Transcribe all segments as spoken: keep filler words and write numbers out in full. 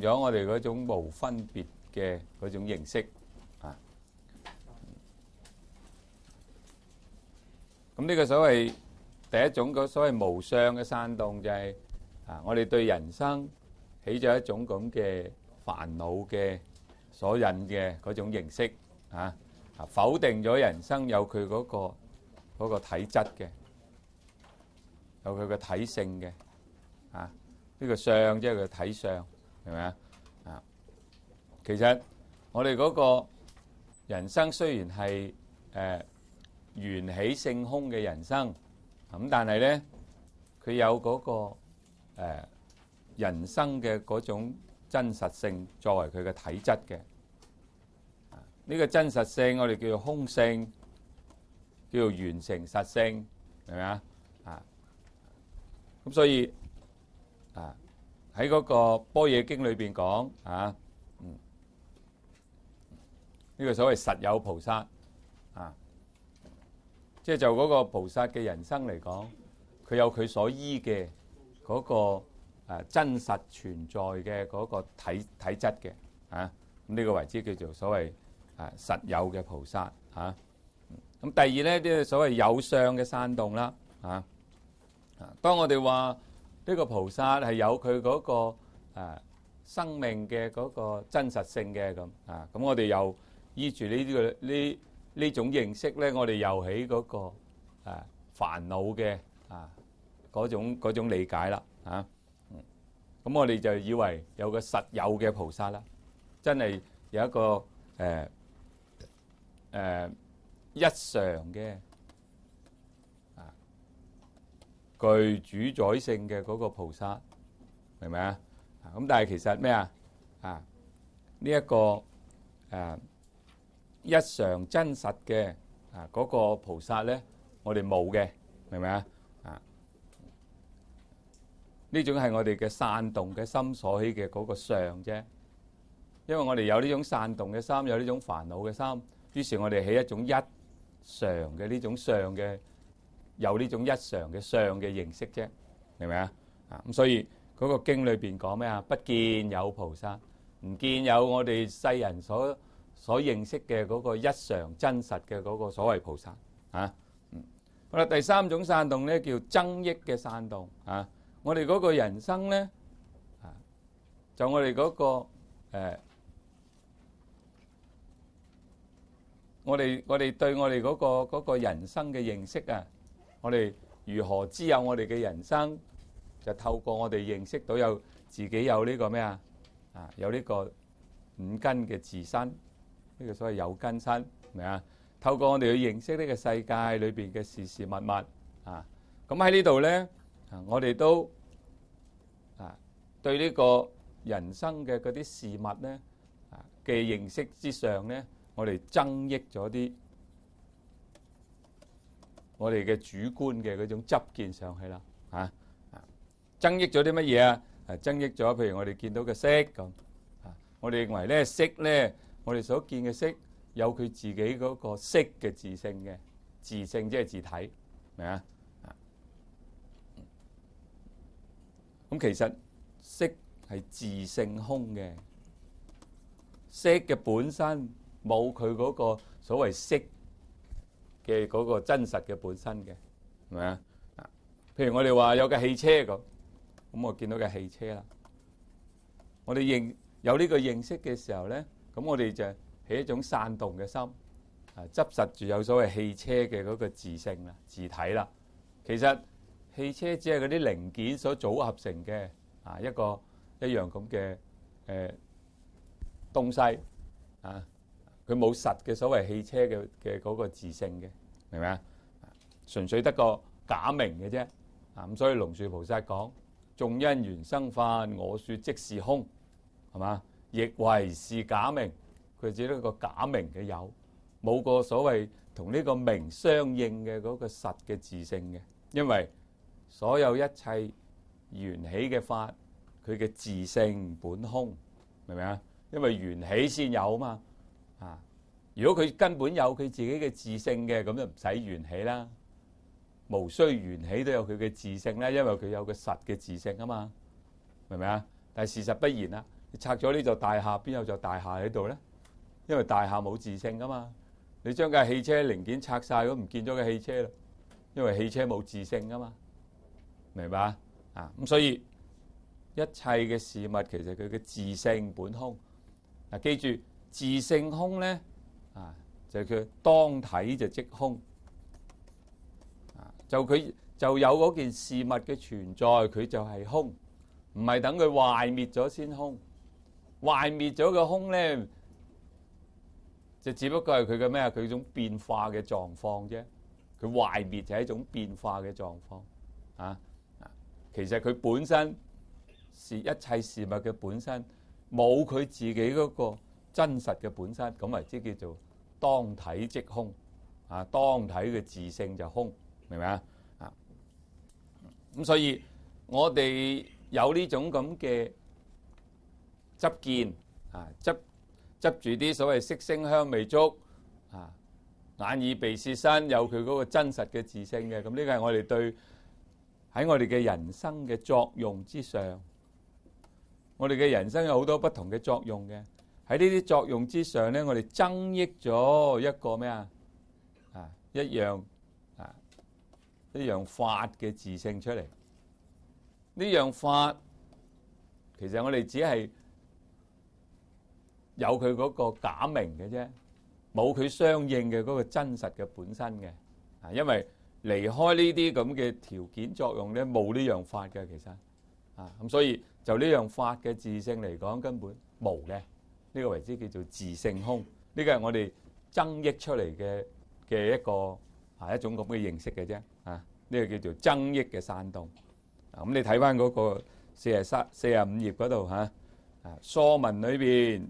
咗我哋嗰種無分別嘅嗰種認識啊。咁呢個所謂第一種嗰所謂無相嘅散動就係啊，我哋對人生起咗一種咁嘅煩惱嘅所引嘅嗰種認識啊，啊否定咗人生有佢嗰個嗰個體質嘅，有佢嘅體性嘅啊。呢個相即係佢嘅體相，係咪啊？啊，其實我哋嗰個人生雖然係誒緣起性空嘅人生，咁但係咧佢有嗰個誒人生嘅嗰種真實性作為佢嘅體質嘅。呢個真實性我哋叫做空性，叫做緣成實性，係咪啊？啊，咁所以啊喺嗰個般若經裏邊講啊，嗯，呢個所謂實有菩薩啊，即係就嗰個菩薩嘅人生嚟講，佢有佢所依嘅嗰個誒真實存在嘅嗰個體體質嘅啊，咁呢個為之叫做所謂誒實有嘅菩薩啊。咁第二咧，呢個所謂有相嘅散動啦啊，啊，當我哋話呢個菩薩係有佢嗰個誒生命嘅嗰個真實性嘅咁啊，咁我哋又依住呢啲個呢呢種認識咧，我哋又起嗰個誒煩惱嘅啊嗰種嗰種理解啦啊，咁我哋就以為有個實有嘅菩薩啦，真係有一個誒誒一常嘅啊具主宰性嘅嗰個菩薩，明唔明啊？咁但係其實咩啊？啊呢一個誒一常真實嘅啊嗰個菩薩咧，我哋冇嘅，明唔明啊？啊呢種係我哋嘅散動嘅心所起嘅嗰個相啫。因為我哋有呢種散動嘅心，有呢種煩惱嘅心，於是我哋起一種一常嘅呢種相嘅，有呢種一常嘅相嘅認識啫，明唔明啊？啊咁所以嗰個經裏邊講咩啊？不見有菩薩，唔見有我哋世人所所認識嘅嗰個一常真實嘅嗰個所謂菩薩啊。嗯，好啦，第三種散動咧叫增益嘅散動啊。我哋嗰個人生咧啊，就我哋嗰個誒。我哋我哋對我哋嗰個嗰個人生嘅認識啊，我哋如何知有我哋嘅人生？就透過我哋認識到有自己有呢個咩啊？啊，有呢個五根嘅自身，呢個所謂有根身，明啊？透過我哋去認識呢個世界裏邊嘅事事物物啊，咁喺呢度咧，啊，我哋都啊對呢個人生嘅嗰啲事物咧啊嘅認識之上咧。我哋增益咗啲我哋嘅主觀嘅嗰種執見上去啦，嚇啊！增益咗啲乜嘢啊？誒，增益咗，譬如我哋見到嘅色咁啊，我哋認為咧色咧，我哋所見嘅色有佢自己嗰個色嘅自性嘅自性，即係自體，明啊？啊，咁其實色係自性空嘅，色嘅本身。冇佢嗰個所謂色嘅嗰個真實嘅本身嘅，係咪啊？啊，譬如我哋話有架汽車咁，咁我見到架汽車啦。我哋認有呢個認識嘅時候咧，咁我哋就起一種散動嘅心，啊，執實住有所謂汽車嘅嗰個自性啦、自體啦。其實汽車只係嗰啲零件所組合成嘅啊一個一樣咁嘅誒東西啊。佢冇實嘅所謂汽車嘅嘅嗰個自性嘅，明唔明啊？純粹得個假名嘅啫。啊咁，所以龍樹菩薩講：眾因緣生法，我說即是空，係嘛？亦為是假名，佢只係一個假名嘅有，冇個所謂同呢個名相應嘅嗰個實嘅自性嘅。因為所有一切緣起嘅法，佢嘅自性本空，明唔明啊？因為緣起先有嘛。啊！如果佢根本有佢自己嘅自性嘅，咁就唔使緣起啦，無需緣起都有佢嘅自性啦，因為佢有個實嘅自性啊嘛，明唔明啊？但係事實不然啦， 你拆咗呢座大廈，邊有座大廈喺度咧？因為大廈冇自性噶嘛。你將架汽車零件拆晒，咁唔見咗架汽車啦。因為汽車冇自性噶嘛，明白啊？啊咁所以一切嘅事物其實佢嘅自性本空。嗱、啊，記住自性空咧，啊就係佢當體就即空。啊，就佢就有嗰件事物嘅存在，佢就係空，唔係等佢壞滅咗先空。壞滅咗嘅空咧，就只不過係佢嘅咩啊？佢種變化嘅狀況啫。佢壞滅就係一種變化嘅狀況啊！其實佢本身是一切事物嘅本身，冇佢自己嗰個真實嘅本身，咁為之叫做當體即空啊！當體嘅自性就空，明唔明啊？啊！咁所以我哋有呢種咁嘅執見啊，執執住啲所謂色聲香味觸啊。眼耳鼻舌身有佢嗰個真實嘅自性嘅，咁呢個係我哋對喺我哋嘅人生嘅作用之上，我哋嘅人生有好多不同嘅作用嘅，喺呢啲作用之上咧，我哋增益咗一個咩啊？啊，一樣啊，一樣法嘅自性出嚟。呢樣法其實我哋只係有佢嗰個假名嘅啫。冇佢相應嘅嗰個真實嘅本身嘅，啊，因為離開呢啲咁嘅條件作用咧，冇呢樣法嘅其實，啊，咁所以就呢樣法嘅自性嚟講根本無嘅，呢個為之叫做自性空，呢個係我哋增益出嚟嘅嘅一個啊一種咁嘅認識嘅啫，啊，呢個叫做增益嘅散動，啊，咁你睇翻嗰個四十三、四十五頁嗰度嚇，啊，疏文裏邊。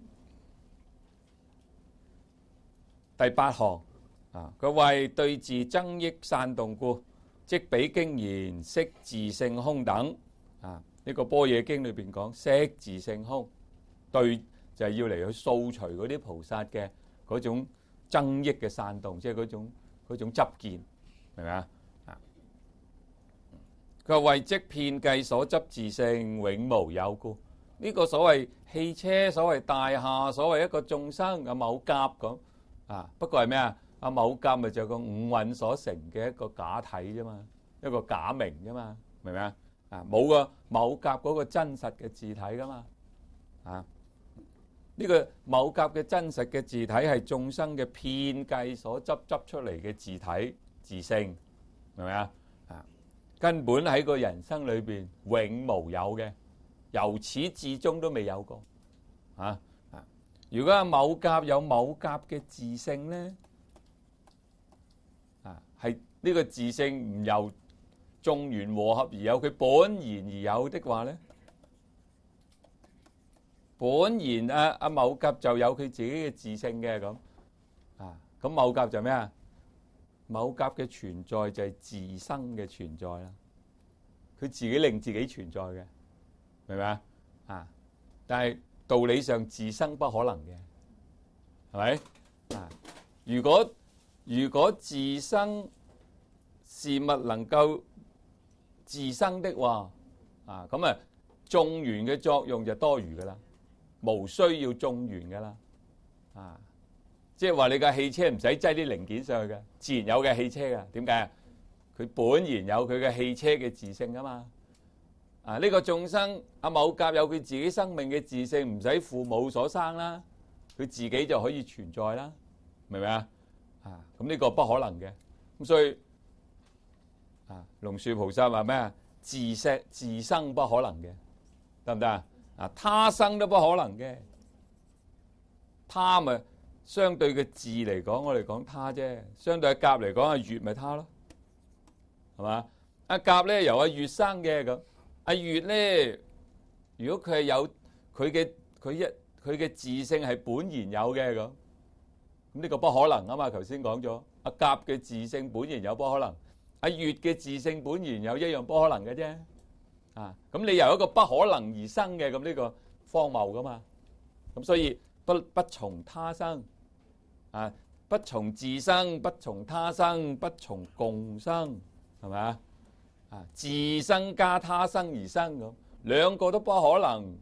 第八行啊，佢為對治增益散動故，即比經言色自性空等啊。呢個般若經裏邊講色自性空，對就係要嚟去掃除嗰啲菩薩嘅嗰種增益嘅散動，即係嗰種嗰種執見，明唔明啊？啊，佢話為即遍計所執自性永無有故。呢個所謂汽車、所謂大廈、所謂一個眾生嘅某甲咁。啊，不過係咩啊？阿某甲咪就係個五蘊所成嘅一個假體啫嘛，一個假名啫嘛，明唔明啊？啊，冇個某甲嗰個真實嘅字體噶嘛，啊，呢個某甲嘅真實嘅字體係眾生嘅遍計所執執出嚟嘅字體自性，明唔明啊？啊，根本喺個人生裏邊永無有嘅，由始至終都未有過，啊。如果阿某甲有某甲嘅自性咧，啊，係呢個自性唔由眾緣和合而有，佢本然而有的話咧，本然阿阿某甲就有佢自己嘅自性嘅咁，啊，咁某甲就咩啊？某甲嘅存在就係自生嘅存在啦，佢自己令自己存在嘅，明唔明啊？啊，但係。道理上自生不可能嘅，係咪啊？如果如果自生事物能夠自生的話，啊咁啊，眾緣嘅作用就多餘噶啦，無需要眾緣噶啦，啊，即係話你架汽車唔使擠啲零件上去嘅，自然有嘅汽車噶。點解啊？佢本然有佢嘅汽車嘅自性啊嘛。啊！呢、這個眾生阿某甲有佢自己生命嘅自性，唔使父母所生啦，佢自己就可以存在啦，明唔明啊？啊！咁呢個不可能嘅，咁所以啊，龍樹菩薩話咩啊？自生自生不可能嘅，得唔得啊？啊，他生都不可能嘅，他咪相對嘅字嚟講，我哋講他啫；相對嘅甲嚟講，阿月咪他咯，係嘛？阿甲咧由阿月生嘅咁。阿月咧，如果佢係有佢嘅佢一佢嘅自性係本然有嘅咁，咁呢個不可能啊嘛！頭先講咗，阿甲嘅自性本然有不可能，阿月嘅自性本然有一樣不可能嘅啫。啊，咁你由一個不可能而生嘅，咁呢個荒謬噶嘛？咁所以不不從他生，啊，不從自生，不從他生，不從共生，係咪啊？啊，自生加他生而生咁，兩個都不可能，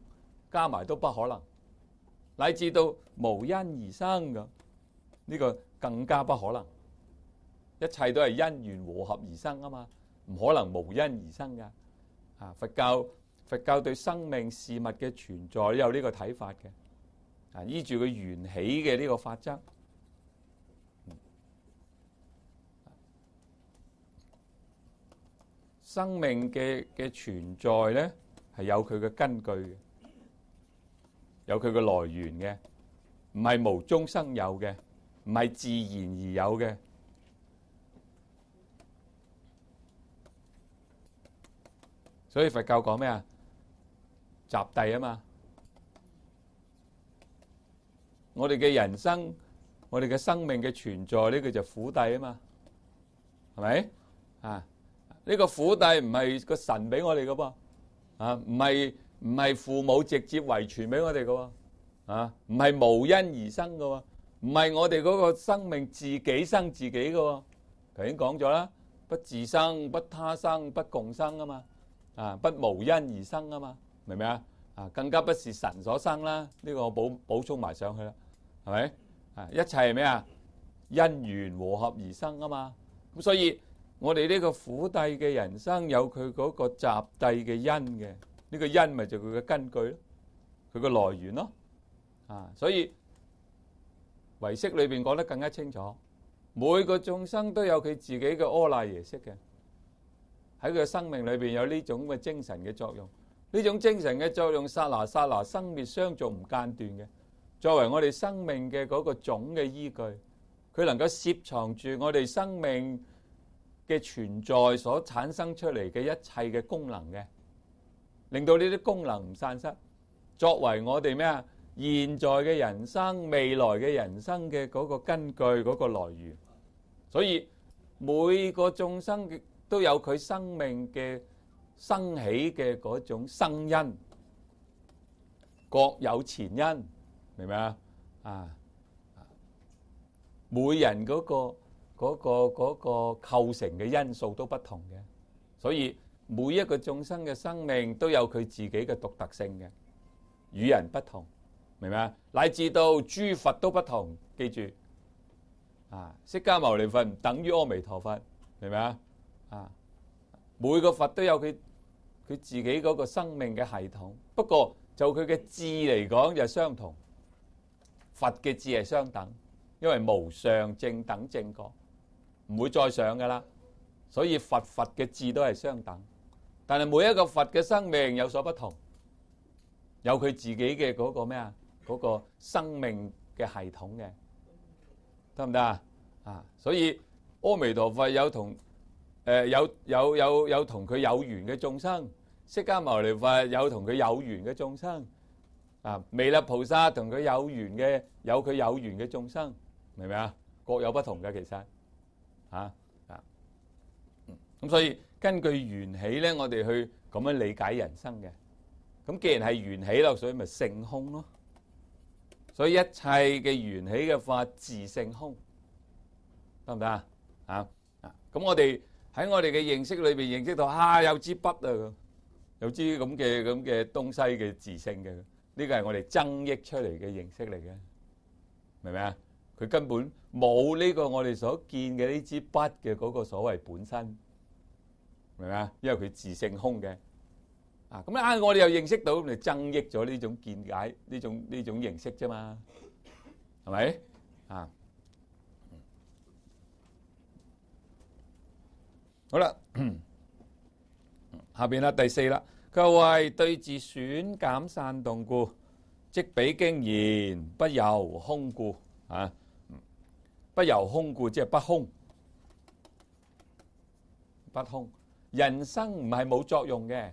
加埋都不可能，乃至到無因而生咁，呢個更加不可能。一切都係因緣和合而生啊嘛，唔可能無因而生噶。啊，佛教佛教對生命事物嘅存在都有呢個睇法嘅。啊，依住佢緣起嘅呢個法則，生命嘅嘅存在咧係有佢嘅根據嘅，有佢嘅來源嘅，唔係無中生有嘅，唔係自然而有嘅。所以佛教講咩啊？集諦啊嘛。我哋嘅人生，我哋嘅生命嘅存在，呢個就苦諦啊嘛，係咪啊？呢個苦諦唔係個神俾我哋噶噃，啊，唔係唔係父母直接遺傳俾我哋噶喎，啊，唔係無因而生噶喎，唔係我哋嗰個生命自己生自己噶喎。頭先講咗啦，不自生，不他生，不共生啊嘛。啊！不無因而生啊嘛，明唔明啊？啊，更加不是神所生啦。呢個我補補充埋上去啦，係咪？啊，一切係咩啊？因緣和合而生啊嘛。咁所以我哋呢個苦諦嘅人生有佢嗰個集諦嘅因嘅，呢個因咪就佢嘅根據咯，佢個來源咯。啊，所以唯識裏邊講得更加清楚，每個眾生都有佢自己嘅阿賴耶識嘅。喺佢嘅生命裏邊有呢種嘅精神嘅作用，呢種精神嘅作用剎那剎那生滅相續唔間斷嘅，作為我哋生命嘅嗰個總嘅依據，佢能夠攝藏住我哋生命嘅存在所產生出嚟嘅一切嘅功能嘅，令到呢啲功能唔散失，作為我哋咩啊？現在嘅人生、未來嘅人生嘅嗰個根據、嗰個來源。所以每個眾生嘅都有佢生命嘅生起嘅嗰種生因，各有前因，明唔明啊？啊，每人嗰個嗰個嗰個構成嘅因素都不同嘅，所以每一個眾生嘅生命都有佢自己嘅獨特性嘅，與人不同，明唔明啊？乃至到諸佛都不同，記住啊，釋迦牟尼佛唔等於阿彌陀佛，明唔明啊？啊！每個佛都有佢佢自己嗰個生命嘅系統，不過就佢嘅智嚟講就相同，佛嘅智係相等，因為無上正等正覺，唔會再上噶啦，所以佛佛嘅智都係相等。但係每一個佛嘅生命有所不同，有佢自己嘅嗰個咩啊？嗰個生命嘅系統嘅，得唔得啊？啊！所以阿彌陀佛有同。誒有有有有同佢有緣嘅眾生，釋迦牟尼佛有同佢有緣嘅眾生，啊，彌勒菩薩同佢有緣嘅有佢有緣嘅眾生，明唔明啊？各有不同嘅其實，嚇啊，咁所以根據緣起咧，我哋去咁樣理解人生嘅。咁既然係緣起咯，所以咪性空咯。所以一切嘅緣起嘅法自性空，得唔得啊？啊啊，咁我哋。喺我哋嘅認識裏邊認識到啊，有支筆啊，有支咁嘅咁嘅東西嘅自性嘅，呢個係我哋增益出嚟嘅認識嚟嘅，明唔明啊？佢根本冇呢個我哋所見嘅呢支筆嘅嗰個所謂本身，明唔明啊？因為佢自性空嘅，啊咁啊，我哋又認識到，咪增益咗呢種見解，呢種呢種認識啫嘛，係咪啊？好啦，下邊啦，第四啦，佢話為對治損減散動故，即彼經言不由空故啊，不由空故即係不空，不空。人生唔係冇作用嘅。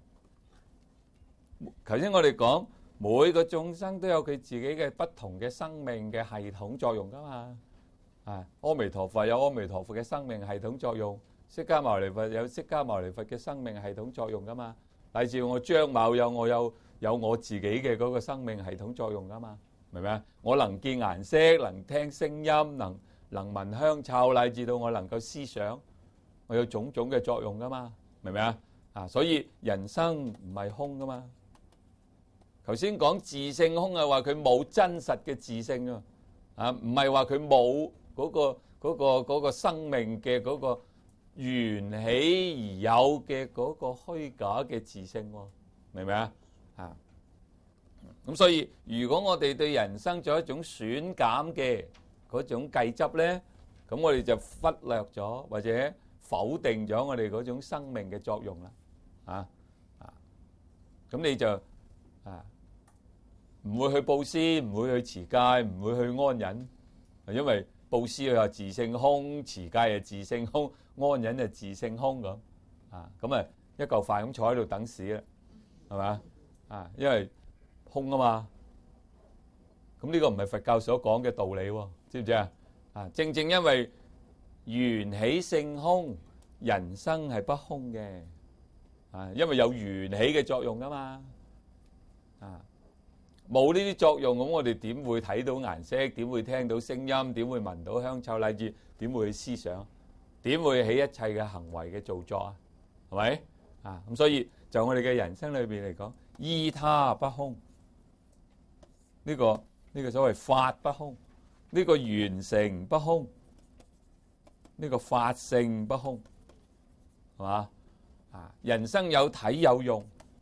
頭先我哋講每個眾生都有佢自己嘅不同嘅生命嘅系統作用噶嘛，啊，阿彌陀佛有阿彌陀佛嘅生命系統作用。釋迦牟尼佛有釋迦牟尼佛嘅生命系統作用噶嘛？例如我張某有我有有我自己嘅嗰個生命系統作用噶嘛？明唔明啊？我能見顏色，能聽聲音，能能聞香臭，乃至到我能夠思想，我有種種嘅作用噶嘛？明唔明啊？啊，所以人生唔係空噶嘛？ 頭先講自性空係話佢冇真實嘅自性啊，啊唔係話佢冇嗰個嗰個嗰個生命嘅嗰個緣起而有嘅嗰個虛假嘅自性，明唔明啊？啊，咁所以如果我哋對人生做一種損減嘅嗰種計執咧，咁我哋就忽略咗或者否定咗我哋嗰種生命嘅作用啦，啊啊，咁你就啊唔會去布施，唔會去持戒，唔會去安忍，因為布施又自性空，持戒又自性空，安忍就自性空咁，啊咁啊一嚿飯咁坐喺度等死啦，係咪啊？因為空啊嘛，咁呢個唔係佛教所講嘅道理喎，知唔知啊？啊，正正因為緣起性空，人生係不空嘅，啊，因為有緣起嘅作用噶嘛，啊，冇呢啲作用，咁我哋點會睇到顏色？點會聽到聲音？點會聞到香臭？乃至點會去思想？點會起一切嘅行為嘅造作啊？係咪？啊，咁所以就我哋嘅人生裏邊嚟講，依他不空，呢個呢個所謂法不空，呢個緣成不空，呢個法性不空，係嘛？啊，人生有體有用，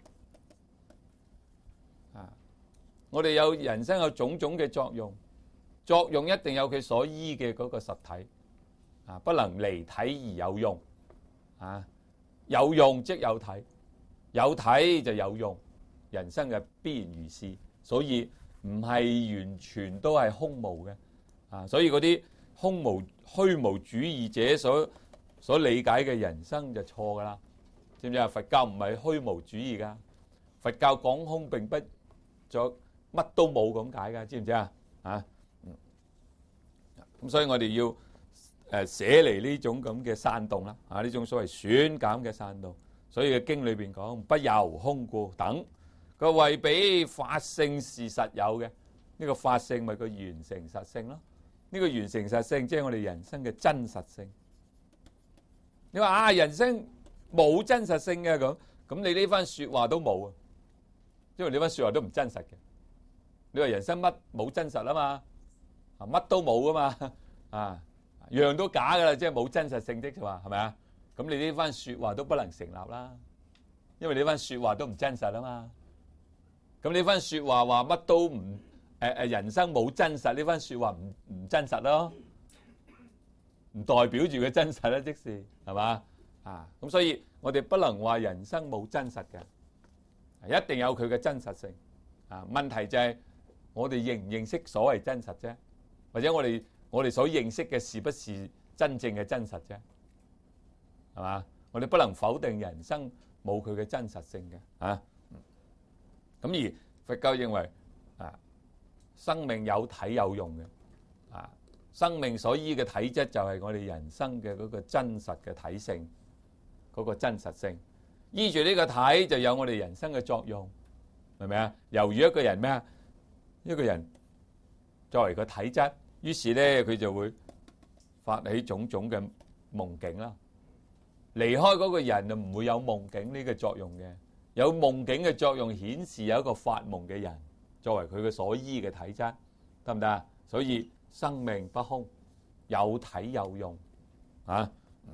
啊，我哋有人生有種種嘅作用，作用一定有佢所依嘅嗰個實體，啊，不能離體而有用，啊，有用即有體，有體就有用，人生嘅必然如是，所以唔係完全都係空無嘅，啊，所以嗰啲空無虛無主義者所所理解嘅人生就錯噶啦，知唔知啊？佛教唔係虛無主義噶，佛教講空並不咗乜都冇咁解噶，知唔知啊？啊，咁所以我哋要誒捨離呢種咁嘅散動啦，啊呢種所謂損減嘅散動，所以嘅經裏邊講不由空故等，佢為彼法性是實有嘅，呢個法性咪個緣成實性咯。呢個緣成實性即係我哋人生嘅真實性。你話啊，人生冇真實性嘅咁，咁你呢番説話都冇啊，因為呢番説話都唔真實嘅。你話人生乜冇真實啊嘛，啊乜都冇啊嘛，啊樣都假噶啦，即係冇真實性的就話係咪啊？咁你呢番説話都不能成立啦，因為呢番説話都唔真實啊嘛。咁呢番説話話乜都唔誒誒人生冇真實，呢番説話唔唔真實咯，唔代表住佢真實啦，即是係嘛啊？咁所以我哋不能話人生冇真實嘅，一定有佢嘅真實性啊。問題就係我哋認唔認識所謂真實啫，或者我哋我哋所認識嘅是不是真正嘅真實啫？係嘛？我哋不能否定人生冇佢嘅真實性嘅啊。咁而佛教認為啊，生命有體有用嘅啊，生命所依嘅體質就係我哋人生嘅嗰個真實嘅體性，嗰個真實性。依住呢個體就有我哋人生嘅作用，明唔明啊？猶如一個人咩啊？一個人作為個體質，於是咧佢就會發起種種嘅夢境啦。離開嗰個人就唔會有夢境呢個作用嘅。有夢境嘅作用，顯示有一個發夢嘅人作為佢嘅所依嘅體質，得唔得啊？所以生命不空，有體有用啊！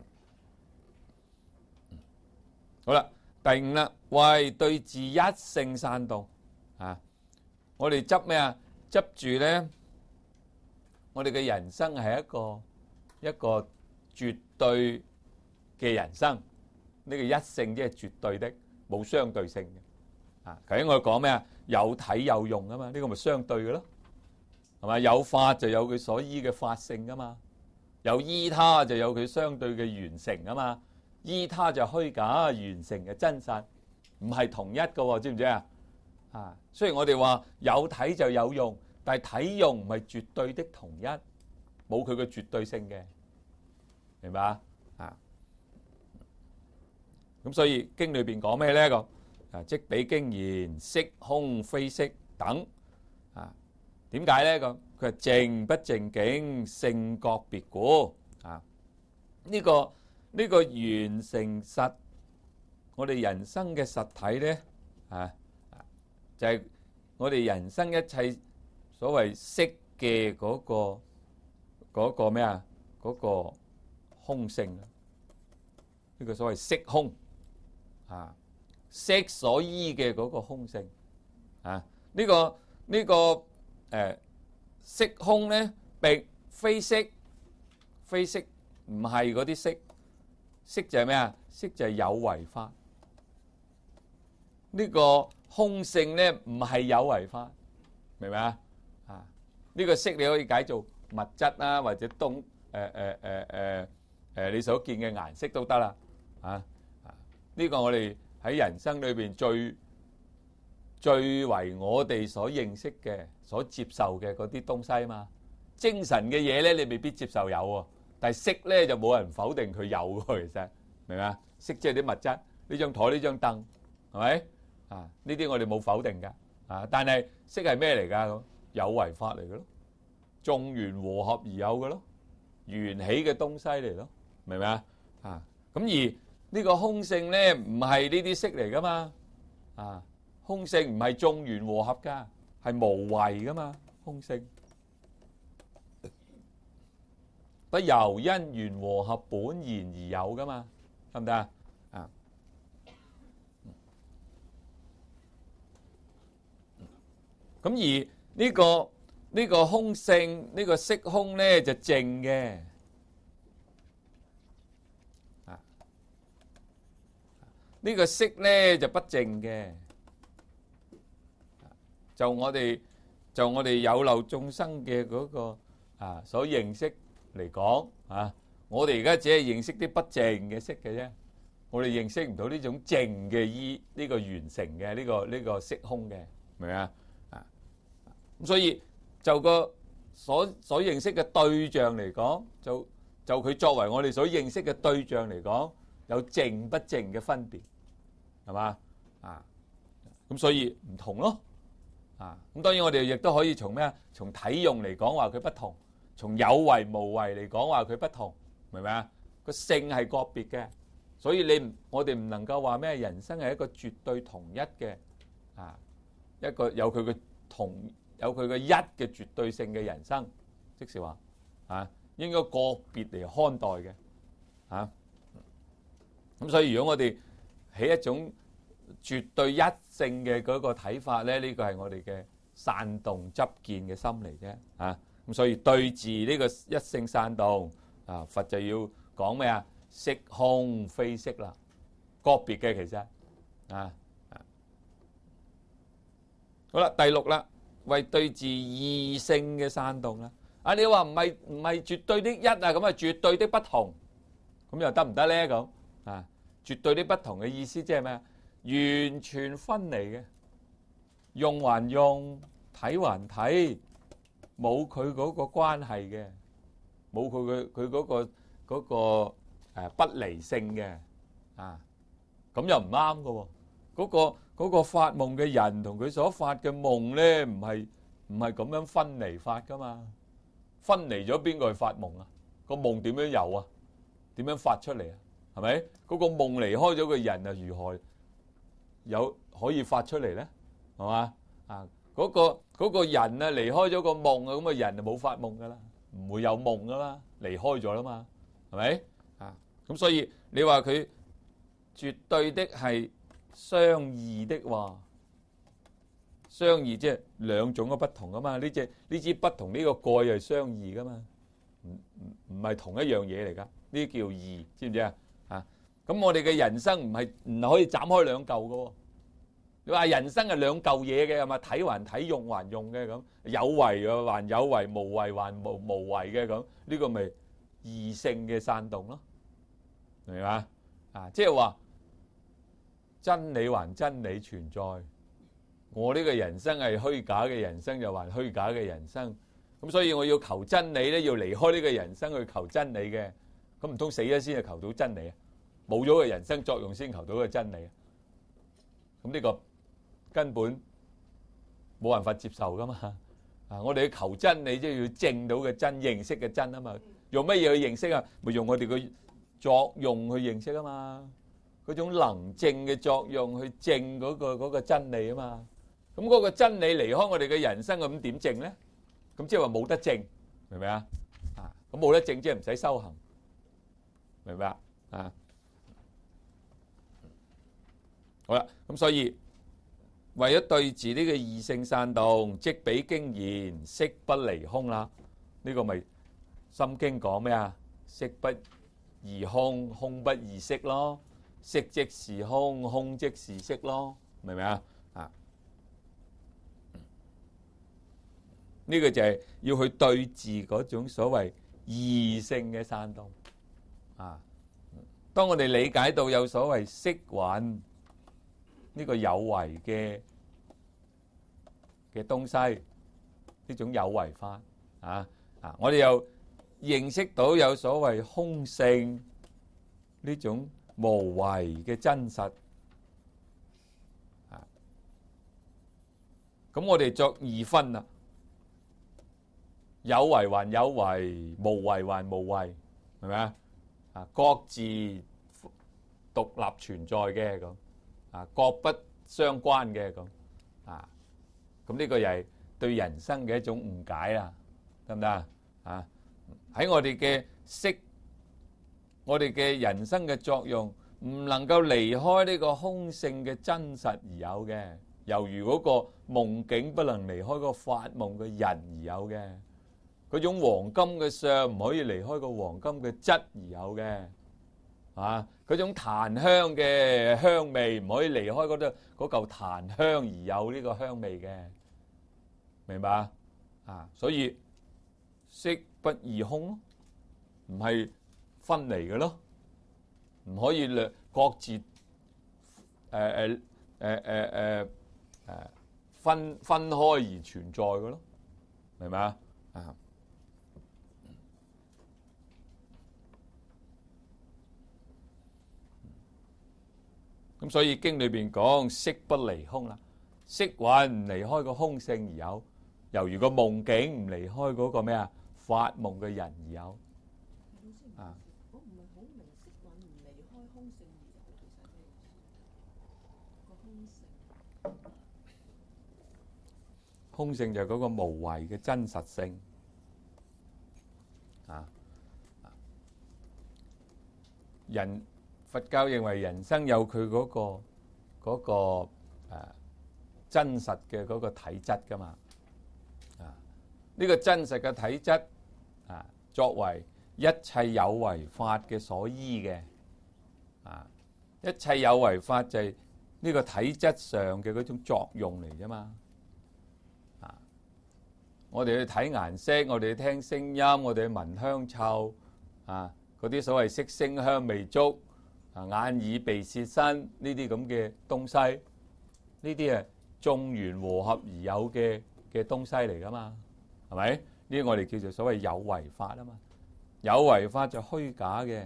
好啦，第五啦，為對治一性散動啊！我哋執咩啊？執住咧，我哋嘅人生係一個一個絕對嘅人生，呢個一性即係絕對的。冇相對性嘅，啊！頭先我講咩啊？有體有用啊嘛，呢個咪相對嘅咯，係嘛？有法就有佢所依嘅法性噶嘛，有依他就有佢相對嘅緣成啊嘛，依他就虛假，緣成嘅真實，唔係同一嘅喎，知唔知啊？啊！雖然我哋話有體就有用，但係體用唔係絕對的同一，冇佢嘅絕對性嘅，明白啊？啊！咁所以經裏邊講咩咧？個啊，即彼經言色空非色等啊，點解咧？個佢係淨不淨境，性覺別故啊。呢個呢個緣成實，我哋人生嘅實體咧啊，就係我哋人生一切所謂色嘅嗰個嗰個咩啊？嗰個空性啊，呢個所謂色空啊，色所依嘅嗰個空性啊，呢個呢個誒色空咧，並非色，非色唔係嗰啲色，色就係咩啊？色就係有為法。呢個空性咧唔係有為法，明唔明啊？啊，呢個色你可以解做物質啊，或者東誒誒誒誒誒你所見嘅顏色都得啦。啊啊，呢個我哋喺人生裏邊最最為我哋所認識嘅、所接受嘅嗰啲東西啊嘛。精神嘅嘢咧，你未必接受有喎，但係色咧就冇人否定佢有喎。其實明唔明啊？色即係啲物質，呢張台、呢張凳，係咪？啊！呢啲我哋冇否定㗎，啊！但係色係咩嚟㗎？咁有為法嚟嘅咯，眾緣和合而有嘅咯，緣起嘅東西嚟咯，明唔明啊？啊！咁而呢個空性咧，唔係呢啲色嚟㗎嘛，啊！空性唔係眾緣和合㗎，係無為㗎嘛，空性不由因緣和合本然而有㗎嘛，得唔得啊？啊！咁而呢個呢個空性呢個色空咧就靜嘅，啊呢個色咧就不靜嘅，就我哋就我哋有漏眾生嘅嗰個啊所認識嚟講啊，我哋而家只係認識啲不靜嘅色嘅啫，我哋認識唔到呢種靜嘅依呢個完成嘅呢個呢個色空嘅，明唔明啊？咁所以就個所所認識嘅對象嚟講，就就佢作為我哋所認識嘅對象嚟講，有靜不靜嘅分別，係嘛啊？咁所以唔同咯啊！咁當然我哋亦都可以從咩啊？從體用嚟講話佢不同，從有為無為嚟講話佢不同，明唔明啊？個性係個別嘅，所以你我哋唔能夠話咩人生係一個絕對統一嘅啊，一個有佢嘅同。有佢嘅一嘅絕對性嘅人生，即是話啊，應該個別嚟看待嘅啊。咁所以如果我哋起一種絕對一性嘅嗰個睇法咧，呢個係我哋嘅散動執見嘅心嚟啫啊。咁所以對治呢個一性散動啊，佛就要講咩啊？色空非色啦，個別嘅其實啊啊。好啦，第六啦。為對治異性嘅散動啦，啊你話唔係唔係絕對的一啊，咁啊絕對的不同，咁又得唔得咧？咁啊，絕對的不同嘅意思即係咩啊？完全分離嘅，用還用，睇還睇，冇佢嗰個關係嘅，冇佢嘅佢嗰個嗰個誒不離性嘅，啊，咁又唔啱噶喎，嗰個。嗰個發夢嘅人同佢所發嘅夢咧，唔係唔係咁樣分離發噶嘛？分離咗邊個去發夢啊？個夢點樣有啊？點樣發出嚟啊？係咪？嗰個夢離開咗個人啊，如何有可以發出嚟咧？係嘛？啊，嗰個嗰個人啊離開咗個夢啊，咁個人就冇發夢噶啦，唔會有夢噶啦，離開咗啦嘛，係咪？啊，咁所以你話佢絕對的係。相異的話，相異即係兩種嘅不同啊嘛。呢隻呢支筆同呢個蓋係相異噶嘛，唔唔唔係同一樣嘢嚟噶。呢叫異，知唔知啊？啊，咁我哋嘅人生唔係唔可以斬開兩嚿噶。你話人生係兩嚿嘢嘅係嘛？睇還睇，用還用嘅咁，有為啊還有為，無為還無無為嘅咁，呢個咪異性嘅散動咯，明嘛？啊，即係話。真理還真理存在，我呢個人生係虛假嘅人生，就還虛假嘅人生。咁所以我要求真理咧，要離開呢個人生去求真理嘅。咁唔通死咗先係求到真理啊？冇咗個人生作用先求到個真理啊？咁呢個根本冇辦法接受噶嘛？啊，我哋要求真理，即係要證到嘅真，認識嘅真啊嘛。用乜嘢去認識啊？咪用我哋嘅作用去認識啊嘛。嗰種能證嘅作用去證嗰個嗰個真理啊嘛， 咁嗰個真理離開我哋嘅人生，咁點證咧？咁即係話冇得證，明唔明啊？啊，咁冇得證即係唔使修行，明白啊？好啦，咁所以為咗對治呢個異性散動，即彼經言，色不離空啦。呢個咪心經講咩啊？色不異空，空不異色咯。色即是空，空即是色咯，明唔明啊？啊，呢個就係要去對治嗰種所謂異性嘅散動啊。當我哋理解到有所謂色蘊呢個有為嘅嘅東西，呢種有為法啊啊，我哋又認識到有所謂空性呢種無為嘅真實啊，咁我哋作二分啦，有為還有為，無為還無為，係咪啊？啊，各自獨立存在嘅咁。啊，各不相關嘅咁啊，咁呢個又係對人生嘅一種誤解啦，得唔得啊？啊，喺我哋嘅色，我哋嘅人生嘅作用唔能夠離開呢個空性嘅真實而有嘅，猶如嗰個夢境不能離開個發夢嘅人而有嘅，嗰種黃金嘅相唔可以離開個黃金嘅質而有嘅。啊！嗰種檀香嘅香味唔可以離開嗰度嗰嚿檀香而有呢個香味嘅，明白啊？啊，所以色不異空咯，唔係分離嘅咯，唔可以兩各自誒誒誒誒誒誒分分開而存在嘅咯，明白啊？啊！咁所以經裏邊講色不離空啦，色蘊唔離開個空性而有，猶如個夢境唔離開嗰個咩啊發夢嘅人而有。啊， 我唔係好明色蘊唔離開空性而有，其實咩意思？個空性， 空性就係嗰個無為嘅真實性。啊，人。佛教認為人生有佢嗰個嗰個誒真實嘅嗰個體質㗎嘛，啊呢個真實嘅體質啊作為一切有為法嘅所依嘅，啊一切有為法就係呢個體質上嘅嗰種作用嚟啫嘛，啊我哋去睇顏色，我哋去聽聲音，我哋去聞香臭，啊嗰啲所謂色聲香味觸。啊！眼耳鼻舌身呢啲咁嘅東西，呢啲係眾緣和合而有嘅嘅東西嚟噶嘛？係咪？呢啲我哋叫做所謂有為法啊嘛。有為法就虛假嘅，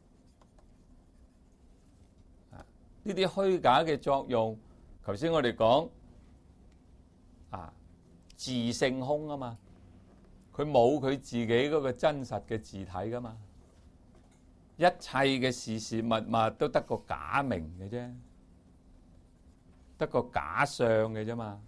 啊！呢啲虛假嘅作用，頭先我哋講啊，自性空啊嘛，佢冇佢自己嗰個真實嘅自體噶嘛。一切嘅事事物物都得個假名嘅啫，得個假相嘅啫嘛。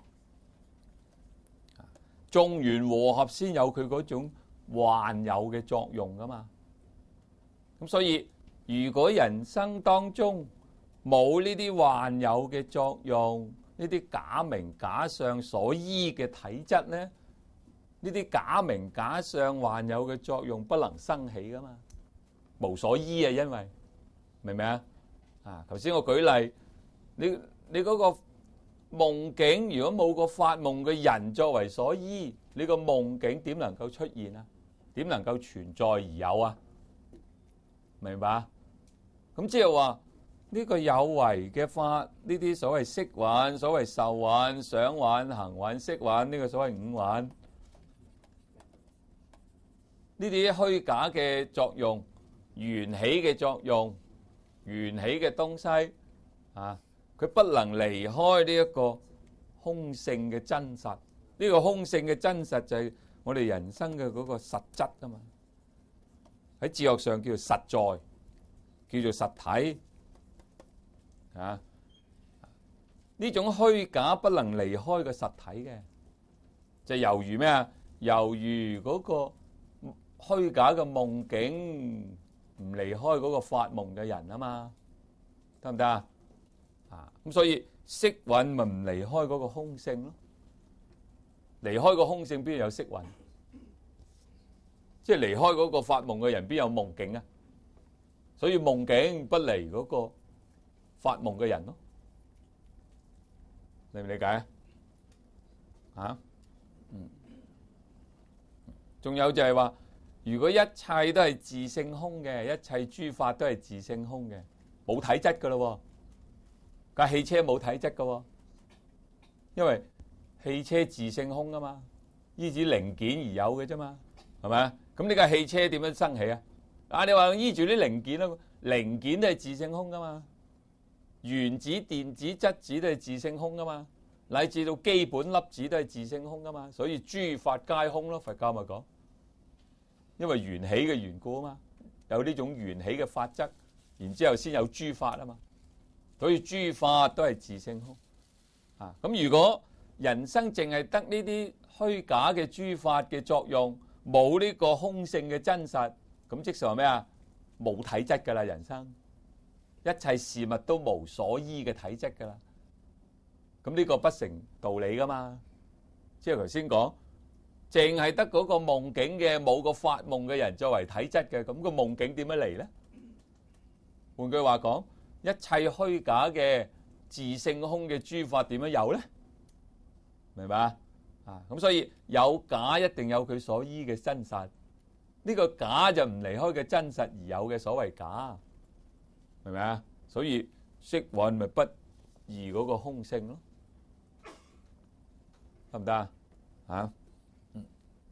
眾緣和合先有佢嗰種幻有嘅作用噶嘛。咁所以，如果人生當中冇呢啲幻有嘅作用，呢啲假名假相所依嘅體質咧，呢啲假名假相幻有嘅作用不能生起噶嘛。無所依啊，因為明唔明啊？啊，頭先我舉例，你你嗰個夢境，如果冇個發夢嘅人作為所依，你個夢境點能夠出現啊？點能夠存在而有啊？明白啊？咁即係話呢個有為嘅法，呢啲所謂色蘊、所謂受蘊、想蘊、行蘊、識蘊，呢個所謂五蘊，呢啲虛假嘅作用。緣起嘅作用，緣起嘅東西啊，佢不能離開呢一個空性嘅真實。呢個空性嘅真實就係我哋人生嘅嗰個實質啊嘛。喺哲學上叫做實在，叫做實體啊。 呢種虛假不能離開個實體嘅，就猶如咩啊？猶如嗰個虛假嘅夢境唔離開嗰個發夢嘅人啊嘛，得唔得啊？啊，咁所以色蘊咪唔離開嗰個空性咯。離開個空性邊有色蘊？即係離開嗰個發夢嘅人邊有夢境啊？所以夢境不離嗰個發夢嘅人咯。理唔理解啊？啊，嗯，仲有就係話，如果一切都係自性空嘅，一切諸法都係自性空嘅，冇體質噶咯。架汽車冇體質噶，因為汽車自性空啊嘛，依止零件而有嘅啫嘛，係咪啊？咁呢架汽車點樣生起啊？啊，你話依住啲零件咯，零件都係自性空噶嘛。原子、電子、質子都係自性空噶嘛，乃至到基本粒子都係自性空噶嘛，所以諸法皆空咯。佛教咪講，因為緣起嘅緣故啊嘛，有呢種緣起嘅法則，然之後先有諸法啊嘛，所以諸法都係自性空啊。咁如果人生淨係得呢啲虛假嘅諸法嘅作用，冇呢個空性嘅真實，咁即係話咩啊？冇體質噶啦，人生。一切事物都無所依嘅體質㗎啦，咁呢個不成道理㗎嘛？即係頭先講，淨係得嗰個夢境嘅，冇個發夢嘅人作為體質嘅，咁個夢境點樣嚟咧？換句話講，一切虛假嘅自性空嘅諸法點樣有咧？明白啊？啊，咁所以有假一定有佢所依嘅真實，呢個假就唔離開嘅真實而有嘅所謂假。係咪啊？所以色蘊咪不異嗰個空性咯，得唔得啊？啊，嗯，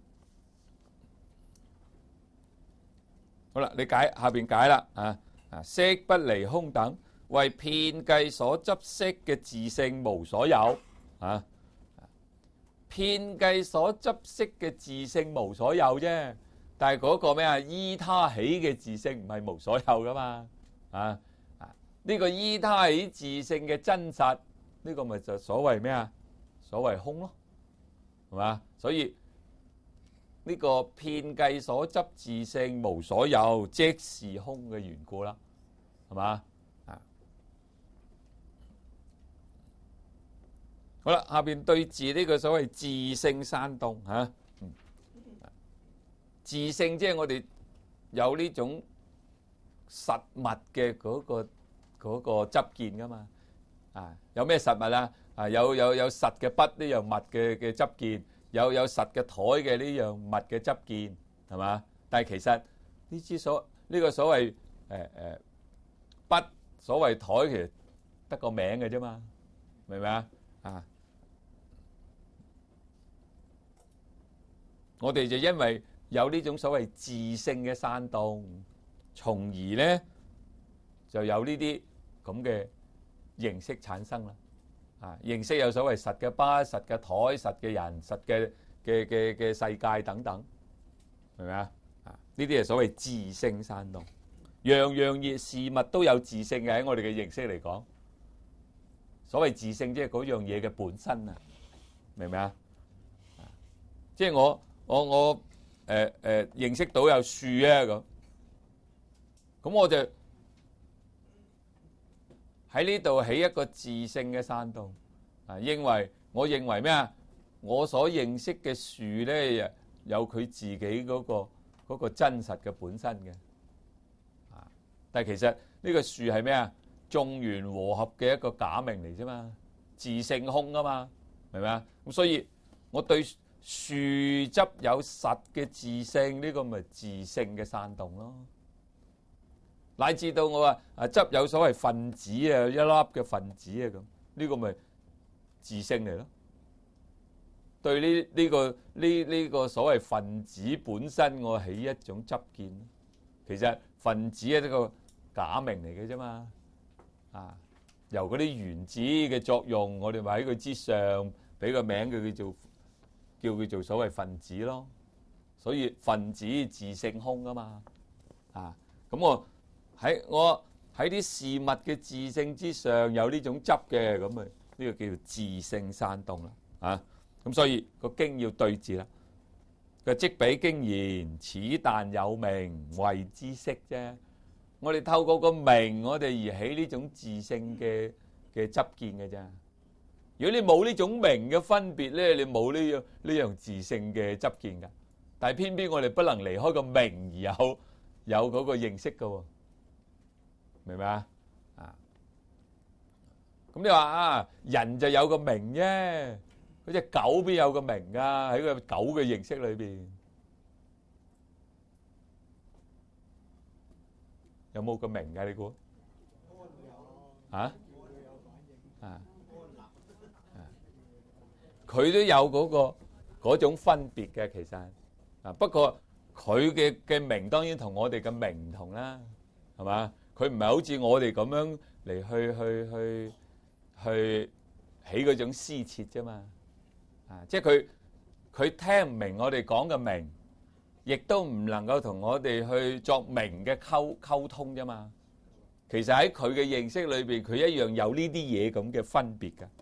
好啦，你解下邊解啦啊啊，色不離空等，為遍計所執色嘅自性無所有啊。遍計所執色嘅自性無所有啫，但係嗰個咩啊？依他起嘅自性唔係無所有噶嘛。啊啊！呢個依他起自性嘅真實，呢個咪就所謂咩啊？所謂空咯，係嘛？所以呢個遍計所執自性無所有，即是空嘅緣故啦，係嘛？啊，好啦，下邊對治呢個所謂自性散動嚇，嗯，自性即係我哋有呢種實物嘅嗰個嗰個執見噶嘛，啊，有咩實物啊？啊，有有有實嘅筆呢樣物嘅嘅執見，有有實嘅台嘅呢樣物嘅執見，係嘛？但係其實呢支所呢個所謂誒誒筆，所謂台其實得個名嘅啫嘛，明唔明啊？啊，我哋就因為有呢種所謂自性嘅散動，從而咧就有呢啲咁嘅形式產生啦。啊，形式有所謂實嘅筆、實嘅台、實嘅人、實嘅嘅嘅嘅世界等等，明唔明啊？啊，呢啲係所謂自性散動，樣樣嘢事物都有自性嘅，喺我哋嘅形式嚟講。所謂自性即係嗰樣嘢嘅本身啊，明唔明啊？即係我我我誒誒、呃呃、認識到有樹啊咁。咁我就喺呢度起一個自性嘅散動，啊，認為我認為咩啊？我所認識嘅樹咧，有佢自己嗰個嗰個真實嘅本身嘅，啊，但係其實呢個樹係咩啊？眾緣和合嘅一個假名嚟啫嘛，自性空啊嘛，明唔明啊？咁所以我對樹執有實嘅自性，呢個咪自性嘅散動咯。乃至到我話啊，執有所謂分子啊，一粒嘅分子啊，咁呢個咪自性嚟咯。對呢呢個呢呢個所謂分子本身，我起一種執見。其實分子係一個假名嚟嘅啫嘛。啊，由嗰啲原子嘅作用，我哋咪喺佢之上俾個名佢叫做叫佢做所謂分子咯。所以分子自性空啊嘛。啊，咁我。喺我喺啲事物嘅自性之上有呢種執嘅，咁咪呢個叫做自性山洞啦。啊，咁所以個經要對治啦。個即彼經言，此但有名，謂之色啫。我哋透過個名，我哋而起呢種自性嘅嘅執見嘅啫。如果你冇呢種名嘅分別咧，你冇呢樣呢樣自性嘅執見噶。但係偏偏我哋不能離開個名而有有嗰個認識噶，明唔明啊？啊，咁你話啊，人就有個名啫。嗰隻狗邊有個名噶？喺個狗嘅認識裏邊，有冇個名噶？你估？啊？啊？佢都有嗰個嗰種分別嘅，其實啊，不過佢嘅嘅名當然同我哋嘅名唔同啦，係嘛？佢唔係好似我哋咁樣嚟去去去去起嗰種私設啫嘛。啊！即係佢佢聽唔明我哋講嘅名，亦都唔能夠同我哋去作明嘅溝溝通啫嘛。其實喺佢嘅認識裏邊，佢一樣有呢啲嘢咁嘅分別㗎。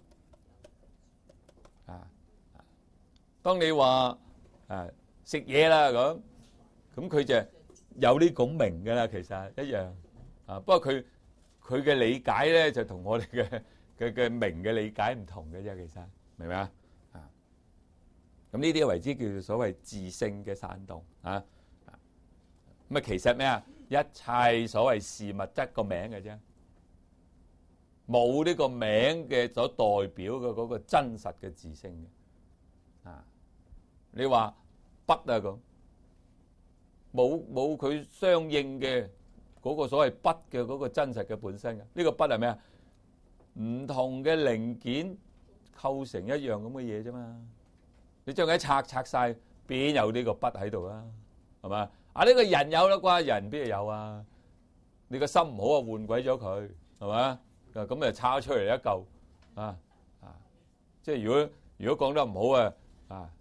啊！當你話啊食嘢啦咁，咁佢就有呢種名㗎啦。其實一樣啊，不過佢佢嘅理解咧就同我哋嘅嘅嘅名嘅理解唔同嘅啫。其實明唔明啊？咁呢啲為之叫做所謂自性嘅散動啊！咁啊，其實咩啊？一切所謂事物質個名嘅啫，冇呢個名嘅所代表嘅嗰個真實嘅自性嘅啊！你話筆啊咁，冇冇佢相應嘅嗰個所謂筆嘅嗰個真實嘅本身嘅？呢個筆係咩啊？唔同嘅零件構成一樣咁嘅嘢啫嘛。你將佢一拆拆晒，邊有呢個筆喺度啊？係嘛？啊呢個人有啦啩？人邊度有啊？你個心唔好啊，換鬼咗佢係嘛？咁啊抄出嚟一嚿啊啊！即係如果如果講得唔好啊啊，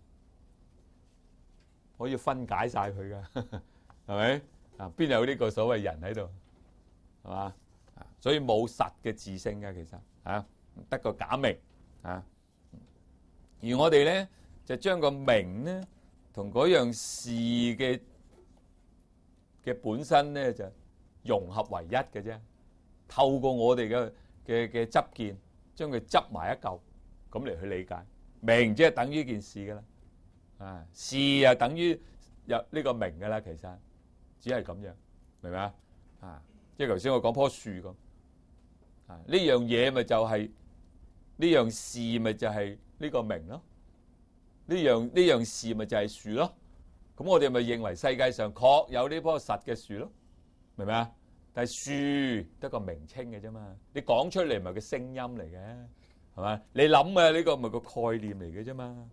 可以分解晒佢噶，係咪啊？邊有呢個所謂人喺度係嘛？啊，所以冇實嘅自性嘅其實啊，得個假名啊。而我哋咧，就將個名咧同嗰樣事嘅嘅本身咧就融合為一嘅啫。透過我哋嘅嘅嘅執見，將佢執埋一嚿咁嚟去理解。名即係等於件事噶啦，啊事啊等於有呢個名噶啦。其實只係咁樣，明唔明啊？啊，即係頭先我講棵樹咁，啊呢樣嘢咪就係呢樣事咪就係呢個名咯。呢樣呢樣事咪就係樹咯，咁我哋咪認為世界上確有呢棵實嘅樹咯，明唔明啊？但係樹得個名稱嘅啫嘛，你講出嚟咪個聲音嚟嘅，係嘛？你諗嘅呢個咪個概念嚟嘅啫嘛，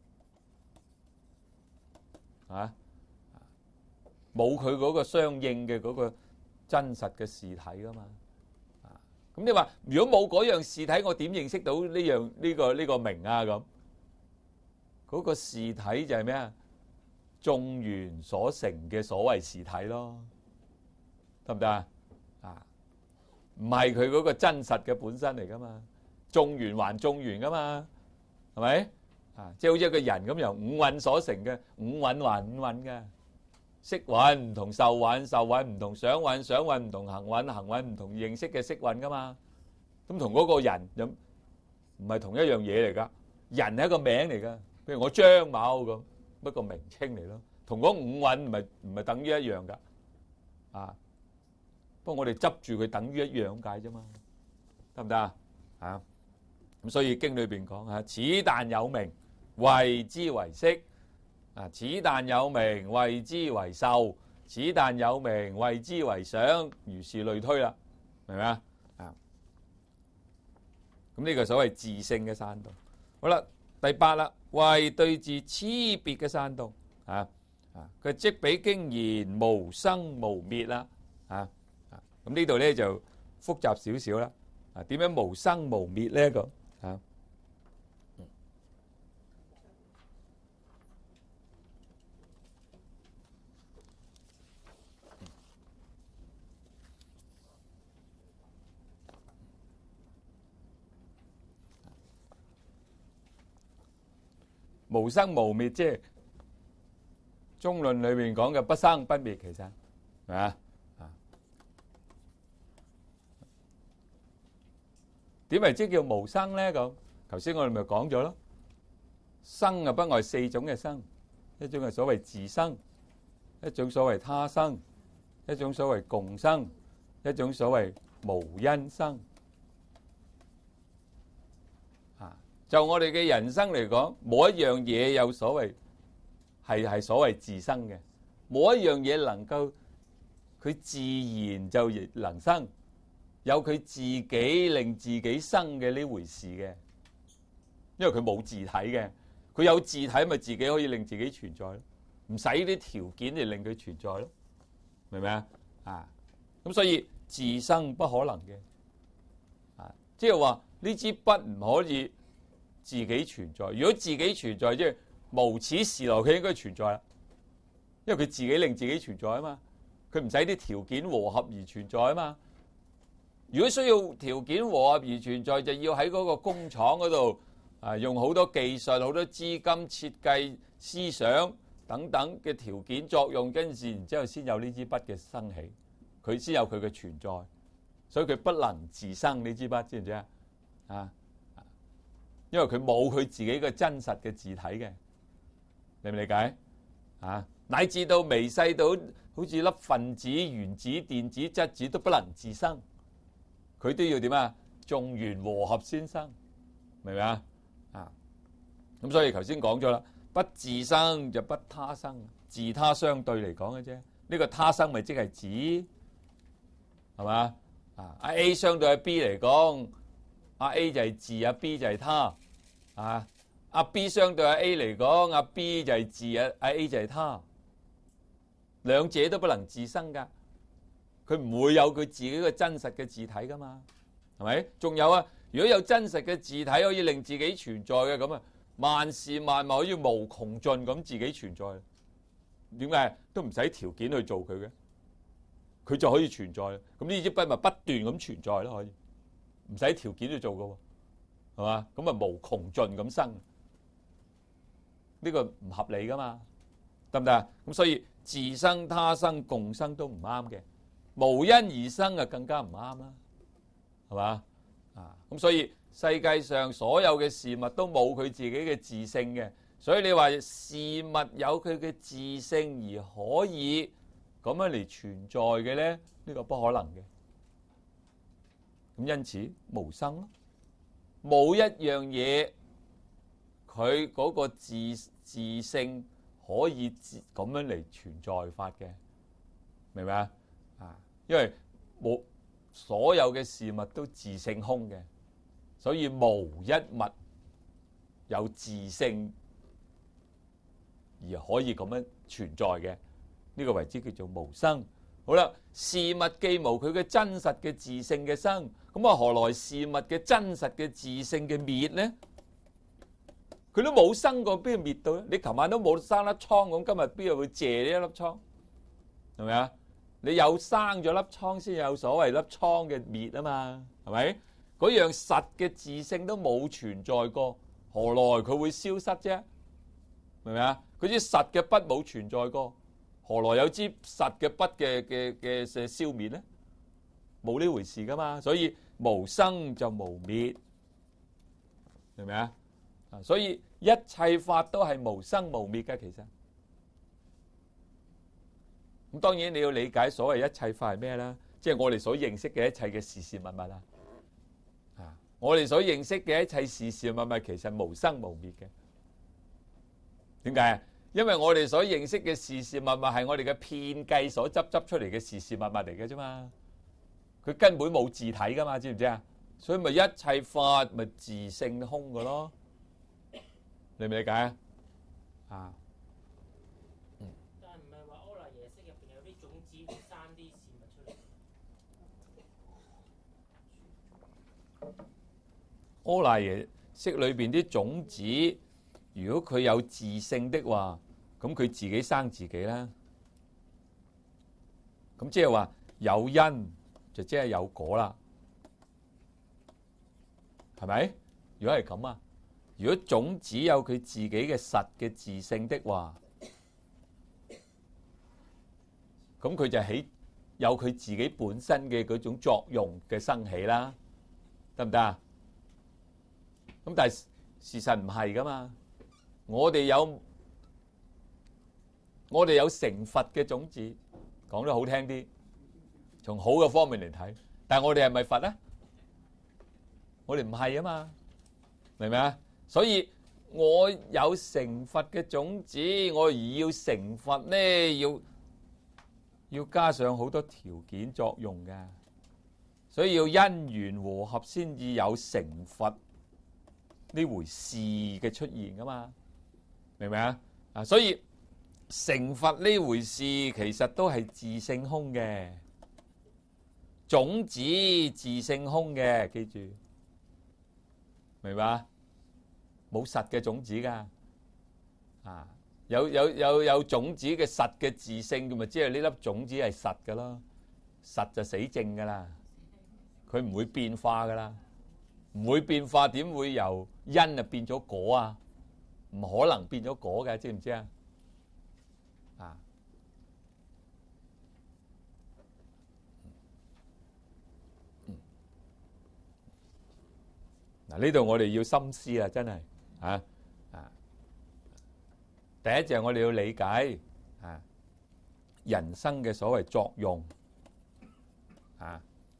啊，冇佢嗰個相應嘅嗰個真實嘅事體噶嘛，啊，咁你話如果冇嗰樣事體，我點認識到呢樣呢個呢個名啊咁？嗰個事體就係咩啊？眾緣所成嘅所謂事體咯，得唔得啊？啊，唔係佢嗰個真實嘅本身嚟噶嘛？眾緣還眾緣噶嘛？係咪？啊，即係好似一個人咁，由五蘊所成嘅，五蘊還五蘊嘅，色蘊唔同受蘊，受蘊唔同想蘊，想蘊唔同行蘊，行蘊唔同認識嘅色蘊噶嘛？咁同嗰個人咁唔係同一樣嘢嚟噶？人係一個名嚟噶。譬如我張某咁，一個名稱嚟咯，同嗰五蘊唔係唔係等於一樣噶，啊！不過我哋執住佢等於一樣咁解啫嘛，得唔得啊？啊！咁所以經裏邊講啊，此但有名，謂之為色；啊，此但有名，謂之為受；此但有名，謂之為想。如是類推啦，明唔明啊？啊！咁呢個所謂自性嘅散動。好啦，第八啦。為對治差別嘅散動啊啊！佢即彼經言無生無滅啦啊啊！咁呢度咧就複雜少少啦啊！點樣無生無滅咧？咁啊？ 無生無滅，即係中論裏面講嘅不生不滅，其實係咪啊？點為之叫無生咧？咁頭先我哋咪講咗咯，生啊不外四種嘅生，一種係所謂自生，一種所謂他生，一種所謂共生，一種所謂無因生。啊，就我哋嘅人生嚟講，冇一樣嘢有所謂係係所謂自生嘅，冇一樣嘢能夠佢自然就亦能生。有佢自己令自己生嘅呢回事嘅，因為佢冇自體嘅，佢有自體咪自己可以令自己存在咯，唔使啲條件嚟令佢存在咯，明唔明啊？啊，咁所以自生不可能嘅，啊，即係話呢支筆唔可以自己存在。如果自己存在，即係無始時來佢應該存在啦，因為佢自己令自己存在啊嘛，佢唔使啲條件和合而存在啊嘛。如果需要條件和合而存在，就要喺嗰個工廠嗰度啊，用好多技術、好多資金、設計、思想等等嘅條件作用，跟住然之後先有呢支筆嘅生起，佢先有佢嘅存在，所以佢不能自生呢支筆，知唔知啊？啊，因為佢冇佢自己嘅真實嘅自體嘅，理唔理解？啊，乃至到微細到好似粒分子、原子、電子、質子都不能自生。佢都要點啊？眾緣和合先生，明唔明啊？啊，咁所以頭先講咗啦，不自生就不他生，自他相對嚟講嘅啫。呢個他生咪即係指係嘛？啊，阿 A 相對阿 B 嚟講，阿 A 就係自，阿 B 就係他。啊，阿 B 相對阿 A 嚟講，阿 B 就係自，阿阿 A 就係他。兩者都不能自生㗎。佢唔會有佢自己嘅真實嘅自體噶嘛，係咪？仲有啊，如果有真實嘅自體可以令自己存在嘅，咁啊，萬事萬物可以無窮盡咁自己存在。點解？都唔使條件去做佢嘅，佢就可以存在。咁呢支筆咪不斷咁存在咯，可以唔使條件去做噶，係嘛？咁啊無窮盡咁生，呢個唔合理噶嘛，得唔得啊？咁所以自生、他生、共生都唔啱嘅。無因而生啊，更加唔啱啦，係嘛？啊，咁所以世界上所有嘅事物都冇佢自己嘅自性嘅，所以你話事物有佢嘅自性而可以咁樣嚟存在嘅咧，呢個不可能嘅。咁因此無生咯，冇一樣嘢佢嗰個自自性可以咁樣嚟存在法嘅，明唔明啊？啊，因為冇所有嘅事物都自性空嘅，所以無一物有自性而可以咁樣存在嘅，呢個為之叫做無生。好啦，事物既無佢嘅真實嘅自性嘅生，咁啊何來事物嘅真實嘅自性嘅滅呢？佢都冇生過，邊度滅到咧？你琴晚都冇生粒瘡，咁今日邊度會謝呢一粒瘡？係咪啊？你有生咗粒瘡先有所謂粒瘡嘅滅啊嘛，係咪？嗰樣實嘅自性都冇存在過，何來佢會消失啫？明唔明啊？嗰支實嘅筆冇存在過，何來有支實嘅筆嘅嘅嘅嘅消滅咧？冇呢回事噶嘛，所以無生就無滅，明唔明啊？所以一切法都係無生無滅嘅，其實。咁當然你要理解所謂一切法係咩啦？即係我哋所認識嘅一切嘅事事物物啦。啊，我哋所認識嘅一切事事物物其實無生無滅嘅。點解啊？因為我哋所認識嘅事事物物係我哋嘅遍計所執執出嚟嘅事事物物嚟嘅啫嘛。佢根本冇自體噶嘛，知唔知啊？所以咪一切法咪自性空嘅咯。理唔理解啊？啊？阿賴耶識裏邊啲種子，如果佢有自性的話，咁佢自己生自己啦。咁即係話有因就即係有果啦，係咪？如果係咁啊， 如果種子有佢自己嘅實嘅自性的話，咁佢就起有佢自己本身嘅嗰種作用嘅生起啦，得唔得啊？咁但係事實唔係噶嘛，我哋有我哋有成佛嘅種子，講得好聽啲，從好嘅方面嚟睇，但係我哋係咪佛咧？我哋唔係啊嘛，明唔明啊？所以我有成佛嘅種子，我而要成佛咧，要要加上好多條件作用嘅，所以要因緣和合先至有成佛呢回事嘅出現噶嘛，明唔明啊？啊，所以成佛呢回事其實都係自性空嘅，種子自性空嘅，記住，明白？冇實嘅種子噶，啊，有有有有種子嘅實嘅自性，咁咪即係呢粒種子係實噶咯，實就死證噶啦，佢唔會變化噶啦，唔會變化，點會由因啊變咗果啊？唔可能變咗果嘅，知唔知啊？啊，嗱，呢度我哋要深思啊，真係啊啊！第一就係我哋要理解啊人生嘅所謂作用啊，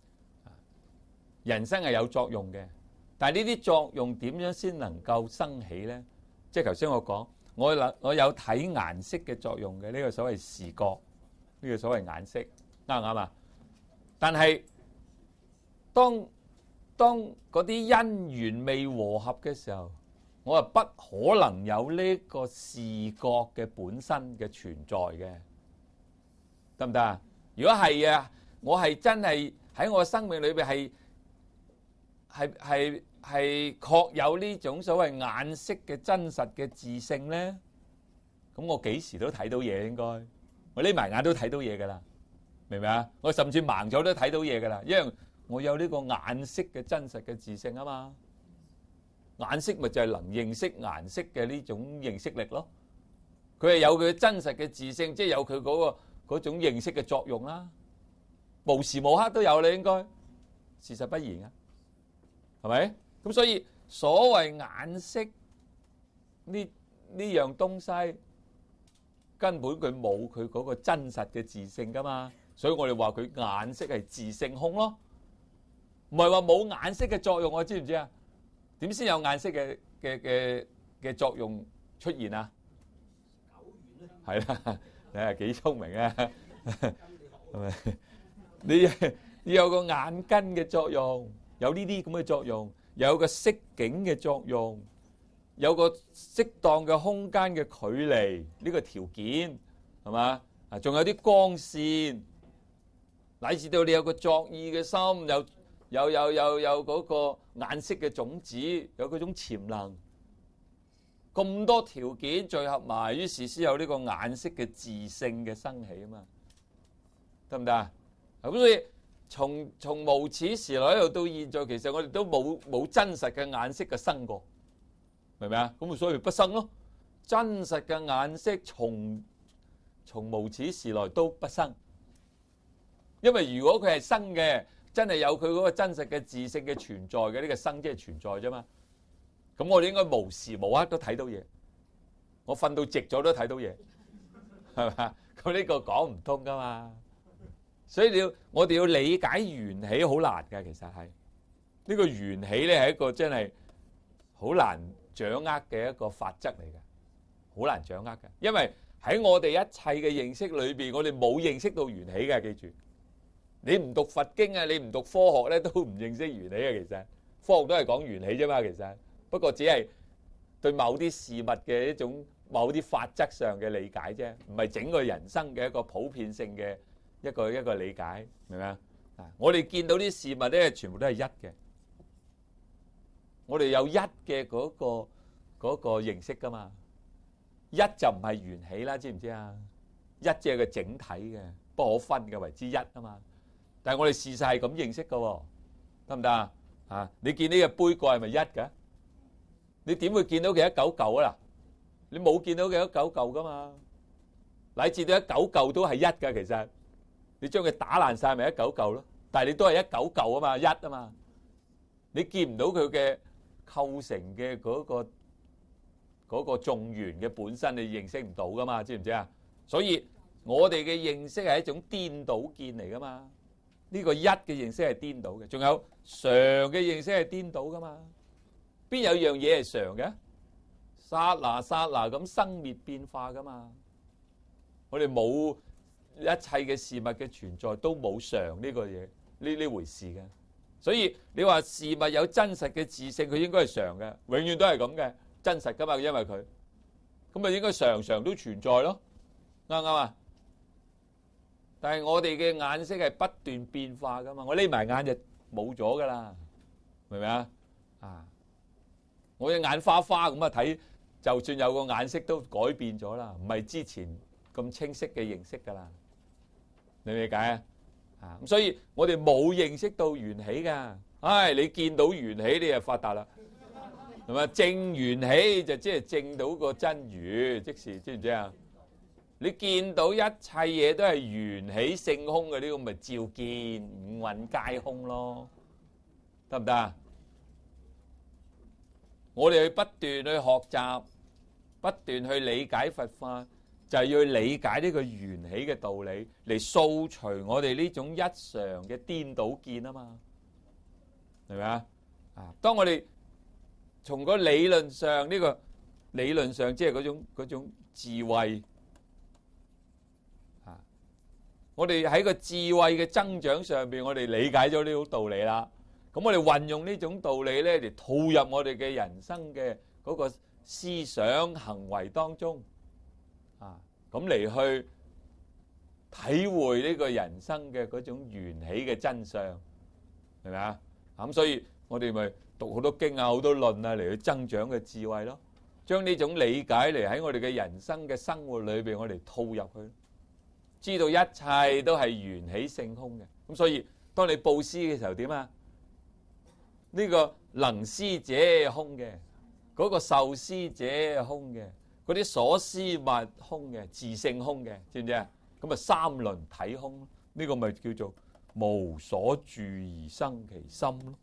人生係有作用嘅，但係呢啲作用點樣先能夠生起咧？即係頭先我講，我有我有睇顏色嘅作用嘅，呢個所謂視覺，呢個所謂顏色，啱唔啱啊？但係當當嗰啲因緣未和合嘅時候，我話不可能有呢個視覺嘅本身嘅存在嘅，得唔得啊？如果係啊，我係真係喺我生命裏邊係係係係確有呢種所謂眼識嘅真實嘅自性咧，咁我幾時都睇到嘢，應該我匿埋眼都睇到嘢噶啦，明唔明啊？我甚至盲咗都睇到嘢噶啦，因為我有呢個眼識嘅真實嘅自性啊嘛。眼識咪就係能認識顏色嘅呢種認識力咯，佢係有佢真實嘅自性，即係有佢嗰個嗰種認識嘅作用啦，無時無刻都有啦，應該事實不然啊，係咪？咁所以所謂眼識呢呢樣東西，根本佢冇佢嗰個真實嘅自性噶嘛，所以我哋話佢眼識係自性空咯，唔係話冇眼識嘅作用，我知唔知啊？點先有眼識嘅嘅嘅嘅作用出現啊？係啦，你係幾聰明啊？係咪？你你有個眼根嘅作用，有呢啲咁嘅作用，有個色境嘅作用，有個適當嘅空間嘅距離呢個條件係嘛？啊，仲有啲光線，乃至到你有個作意嘅心，有。有有有有嗰個眼識嘅種子，有嗰種潛能，咁多條件聚合埋，於是先有呢個眼識嘅自性嘅生起啊嘛，得唔得啊？咁所以從從無始時來一路到現在，其實我哋都冇冇真實嘅眼識嘅生過，明唔明啊？咁所以不生咯。真實嘅眼識從從無始時來都不生，因為如果佢係生嘅。真係有佢嗰個真實嘅自性嘅存在嘅，呢個生即係存在啫嘛。咁我哋應該無時無刻都睇到嘢，我瞓到直咗都睇到嘢，係嘛？咁呢個講唔通噶嘛。所以你要我哋要理解緣起好難㗎，其實係呢個緣起咧係一個真係好難掌握嘅一個法則嚟嘅，好難掌握嘅。因為喺我哋一切嘅認識裏邊，我哋冇認識到緣起嘅，記住。你唔讀佛經啊，你唔讀科學咧，都唔認識緣起啊。其實科學都係講緣起啫嘛。其實不過只係對某啲事物嘅一種某啲法則上嘅理解啫，唔係整個人生嘅一個普遍性嘅一個一個理解，明唔明啊？我哋見到啲事物咧，全部都係一嘅。我哋有一嘅嗰個嗰個認識噶嘛，一就唔係緣起啦，知唔知啊？一即係個整體嘅，不可分嘅為之一啊嘛。但係我哋事實係咁認識嘅喎，得唔得啊？啊，你見呢個杯蓋係咪一嘅？ 你點會見到佢一嚿嚿啊？嗱，你冇見到佢一嚿嚿噶嘛？乃至到一嚿嚿都係一㗎，其實你將佢打爛晒咪一嚿嚿咯。但係你都係一嚿嚿啊嘛，一啊嘛，你見唔到佢嘅構成嘅嗰個嗰個眾緣嘅本身，你認識唔到噶嘛？知唔知啊？所以我哋嘅認識係一種顛倒見嚟噶嘛。呢個一嘅認識係顛倒嘅，仲有常嘅認識係顛倒噶嘛。邊有樣嘢係常嘅？剎那剎那咁生滅變化噶嘛。我哋冇一切嘅事物嘅存在都冇常呢個嘢呢呢回事嘅。所以你話事物有真實嘅自性，佢應該係常嘅，永遠都係咁嘅，真實噶嘛，因為佢咁咪應該常常都存在咯，啱唔啱啊？但係我哋嘅眼色係不斷變化噶嘛，我匿埋眼就冇咗噶啦，明唔明啊？啊，我嘅眼花花咁啊睇，就算有個眼色都改變咗啦，唔係之前咁清晰嘅認識噶啦，你理解啊？啊，咁所以我哋冇認識到緣起噶，唉，你見到緣起你就發達啦，係咪？證緣起就即係證到個真如，即是知唔知啊？你見到一切嘢都係緣起性空嘅，呢個咪照見五蘊皆空咯，得唔得啊？我哋去不斷去學習，不斷去理解佛法，就係要理解呢個緣起嘅道理，嚟掃除我哋呢種一常嘅顛倒見啊嘛，係咪啊？啊，當我哋從個理論上呢個理論上，即係嗰種嗰種智慧。我哋喺個智慧嘅增長上邊，我哋理解咗呢種道理啦。咁我哋運用呢種道理咧，嚟套入我哋嘅人生嘅嗰個思想行為當中，啊，咁嚟去體會呢個人生嘅嗰種緣起嘅真相，係咪啊？咁所以我哋咪讀好多經啊、好多論啊，嚟去增長嘅智慧咯。將呢種理解嚟喺我哋嘅人生嘅生活裏邊，我哋套入去。知道一切都係緣起性空嘅，咁所以當你布施嘅時候點啊？呢個能施者空嘅，嗰個受施者空嘅，嗰啲所施物空嘅，自性空嘅，知唔知啊？咁啊三輪體空，呢個咪叫做無所住而生其心咯。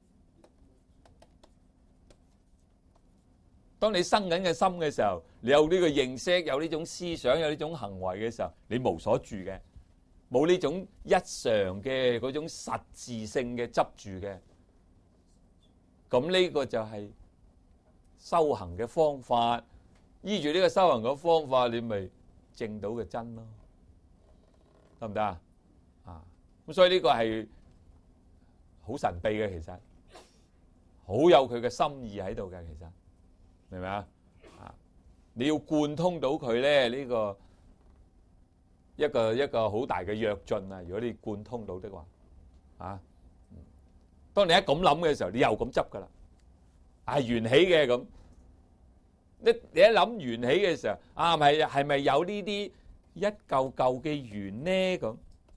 當你生緊嘅心嘅時候，你有呢個認識，有呢種思想，有呢種行為嘅時候，你無所住嘅，冇呢種一常嘅嗰種實質性嘅執住嘅，咁呢個就係修行嘅方法。依住呢個修行嘅方法，你咪證到嘅真咯，得唔得啊？啊，咁所以呢個係好神秘嘅，其實好有佢嘅心意喺度嘅，其實。明唔明啊？啊！你要貫通到佢咧，呢個一個一個好大嘅躍進啊！如果你貫通到的話，啊！當你一咁諗嘅時候，你又咁執噶啦，係緣起嘅咁。你你一諗緣起嘅時候，啊，係係咪有呢啲一嚿嚿嘅緣呢？咁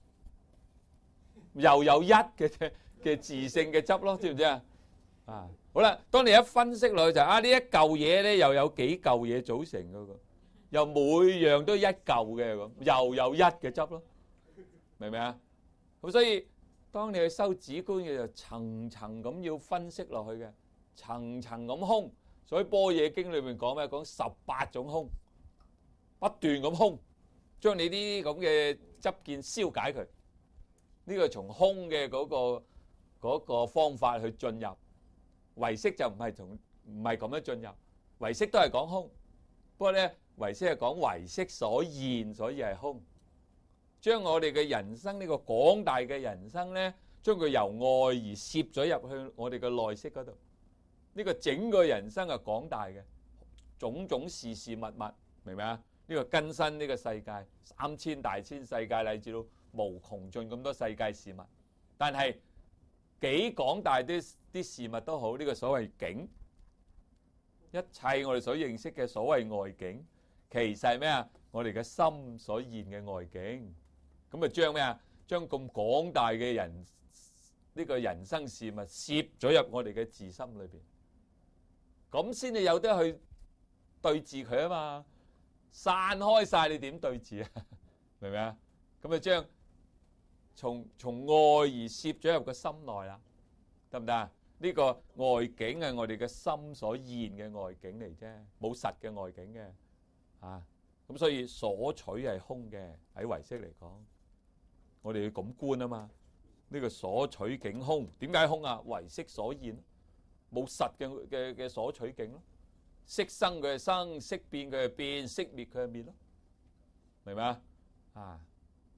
又有一嘅嘅自性嘅執咯，知唔知啊？啊！好啦，當你一分析落去就啊，呢一嚿嘢咧又有幾嚿嘢組成嗰個，又每樣都一嚿嘅咁，又有一嘅執咯，明唔明啊？咁所以當你去修止觀嘅就層層咁要分析落去嘅，層層咁空。所以般若經裏面講咩？講十八種空，不斷咁空，將你啲咁嘅執見消解佢。呢個從空嘅嗰個嗰個方法去進入。唯識就唔係從唔係咁樣進入，唯識都係講空，不過咧唯識係講唯識所現，所以係空。將我哋嘅人生呢個廣大嘅人生咧，將佢由外而攝咗入去我哋嘅內識嗰度。呢個整個人生係廣大嘅，種種事事物物，明唔明啊？呢個更新呢個世界，三千大千世界，乃至到無窮盡咁多世界事物，但係幾廣大啲啲事物都好，呢個所謂境，一切我哋所認識嘅所謂外境，其實係咩啊？我哋嘅心所現嘅外境，咁啊將咩啊？將咁廣大嘅人呢個人生事物攝咗入我哋嘅自心裏邊， 咁先至有得去對治佢啊嘛。散開晒，你點對治啊？明唔明啊？咁就將從從外而攝咗入個心內啦，得唔得啊？呢個外境係我哋嘅心所現嘅外境嚟啫，冇實嘅外境嘅啊。咁所以所取係空嘅，喺唯識嚟講，我哋要咁觀啊嘛。呢個所取境空，點解空啊？唯識所現，冇實嘅嘅嘅所取境咯。色生佢係生，色變佢係變，色滅佢係滅咯，明唔明啊？啊，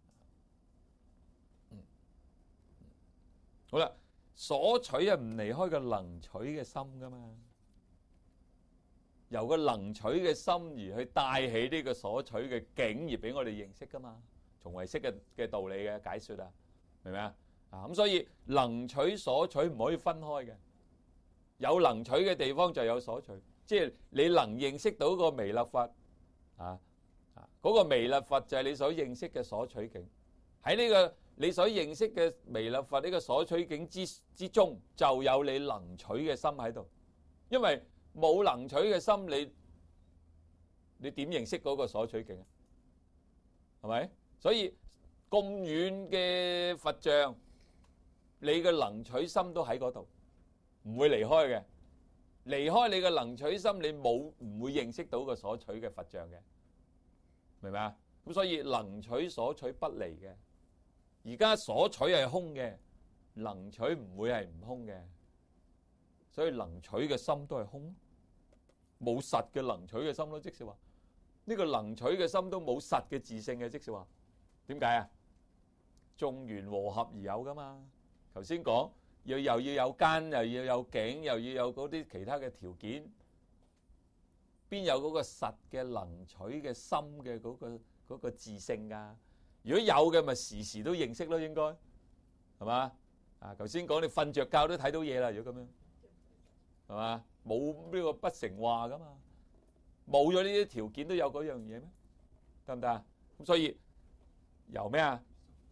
嗯，好啦，所取係唔離開個能取嘅心噶嘛，由個能取嘅心而去帶起呢個所取嘅境而俾我哋認識噶嘛，從唯識嘅嘅道理嘅解說啊，明唔明啊？啊，咁所以能取所取唔可以分開嘅，有能取嘅地方就有所取。即係你能認識到個彌勒佛啊啊，嗰個彌勒佛就係你所認識嘅所取境。喺呢個你所認識嘅彌勒佛呢個所取境之之中，就有你能取嘅心喺度。因為冇能取嘅心，你你點認識嗰個所取境啊？係咪？所以咁遠嘅佛像，你嘅能取心都喺嗰度，唔會離開嘅。離開你嘅能取心，你冇唔會認識到個所取嘅佛像嘅，明唔明啊？咁所以能取所取不離嘅。而家所取係空嘅，能取唔會係唔空嘅，所以能取嘅心都係空，冇實嘅能取嘅心咯。即是話呢個能取嘅心都冇實嘅自性嘅，即是話點解啊？眾緣和合而有噶嘛。頭先講。要又要有根，又要有境，又要有嗰啲其他嘅條件，邊有嗰個實嘅能取嘅心嘅嗰個嗰個自性㗎？如果有嘅，咪時時都認識咯，應該係嘛？啊，頭先講你瞓著覺都睇到嘢啦，如果咁樣係嘛？冇呢個不成話㗎嘛？冇咗呢啲條件都有嗰樣嘢咩？得唔得啊？咁所以由咩啊？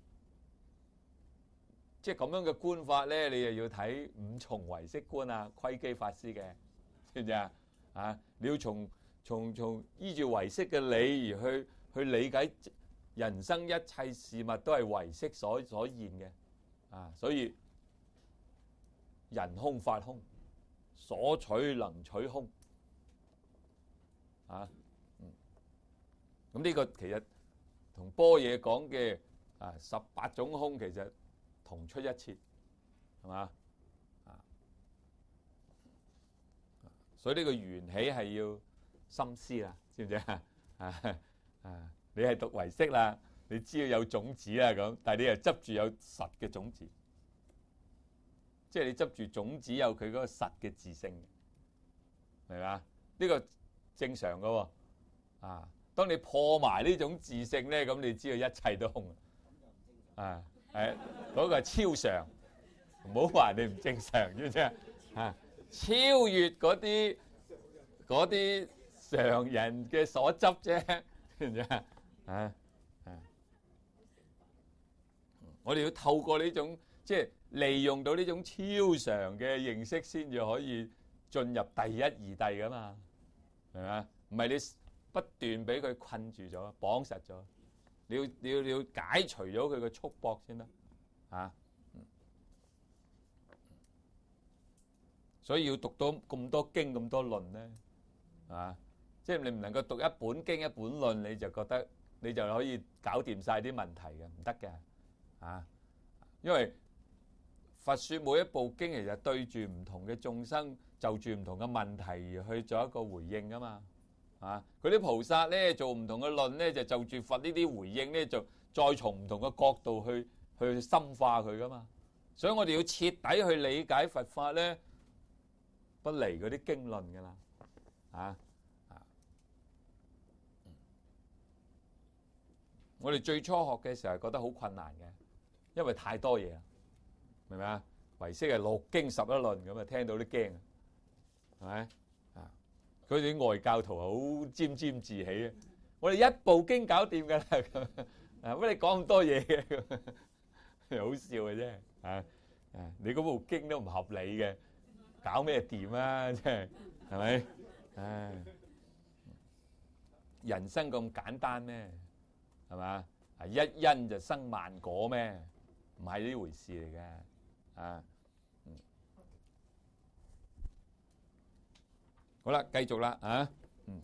即係咁樣嘅觀法咧，你又要睇五重唯識觀啊，窺基法師嘅，知唔知啊？啊，你要從從從依住唯識嘅理而去去理解人生一切事物都係唯識所所現嘅，啊，所以人空法空，所取能取空，啊，嗯，咁呢個其實同般若講嘅啊十八種空其實同出一轍，係嘛？啊，所以呢個緣起係要深思啦，知唔知啊？啊啊，你係讀唯識啦，你知道有種子啦咁，但係你又執住有實嘅種子，即係你執住種子有佢嗰個實嘅自性，明嘛？呢個正常噶喎。啊，當你破埋呢種自性咧，咁你知道一切都空啊。係嗰個係超常，唔好話你唔正常，知唔知啊？啊，超越嗰啲嗰啲常人嘅所執啫，知唔知啊？啊啊！我哋要透過呢種即係利用到呢種超常嘅認識，先至可以進入第一義諦噶嘛，係嘛？唔係你不斷俾佢困住咗、綁實咗。你要你要你要解除咗佢嘅束縛先得，啊，所以要讀到咁多經咁多論咧，啊，即係你唔能夠讀一本經一本論，你就覺得你就可以搞掂晒啲問題嘅，唔得嘅，啊，因為佛說每一部經其實對住唔同嘅眾生，就住唔同嘅問題而去做一個回應噶嘛。啊！佢啲菩薩咧做唔同嘅論咧，就就住佛呢啲回應咧，就再從唔同嘅角度去去深化佢噶嘛。所以我哋要徹底去理解佛法咧，不離嗰啲經論噶啦。啊啊！我哋最初學嘅時候係覺得好困難嘅，因為太多嘢啦，明唔明啊？唯識係六經十一論咁啊，聽到啲驚啊，係咪？佢哋啲外教徒好沾沾自喜啊！我哋一部經搞掂㗎啦，咁啊乜你講咁多嘢嘅，好笑嘅啫啊！啊，你嗰部經都唔合理嘅，搞咩掂啊？真係係咪？唉，人生咁簡單咩？係嘛？啊，一因就生萬果咩？唔係呢回事嚟嘅啊！嗯，好啦，繼續啦啊！嗯，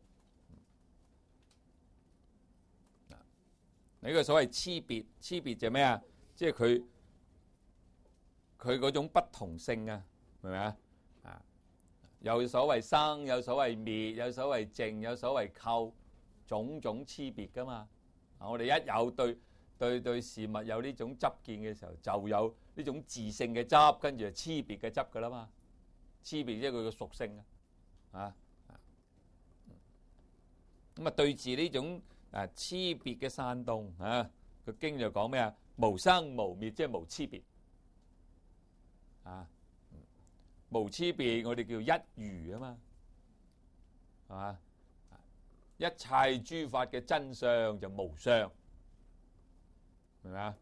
呢個所謂差別，差別就咩啊？即係佢佢嗰種不同性啊，明唔明啊？啊，有所謂生，有所謂滅，有所謂淨，有所謂構，種種差別噶嘛。啊，我哋一有對對對事物有呢種執見嘅時候，就有呢種自性嘅執，跟住係差別嘅執噶啦嘛。差別即係佢嘅屬性啊，啊，咁啊對治呢種啊差別嘅散動啊，個經就講咩啊？無生無滅，即係無差別啊，無差別，我哋叫一如啊嘛，係嘛？一切諸法嘅真相就無相，明唔明啊？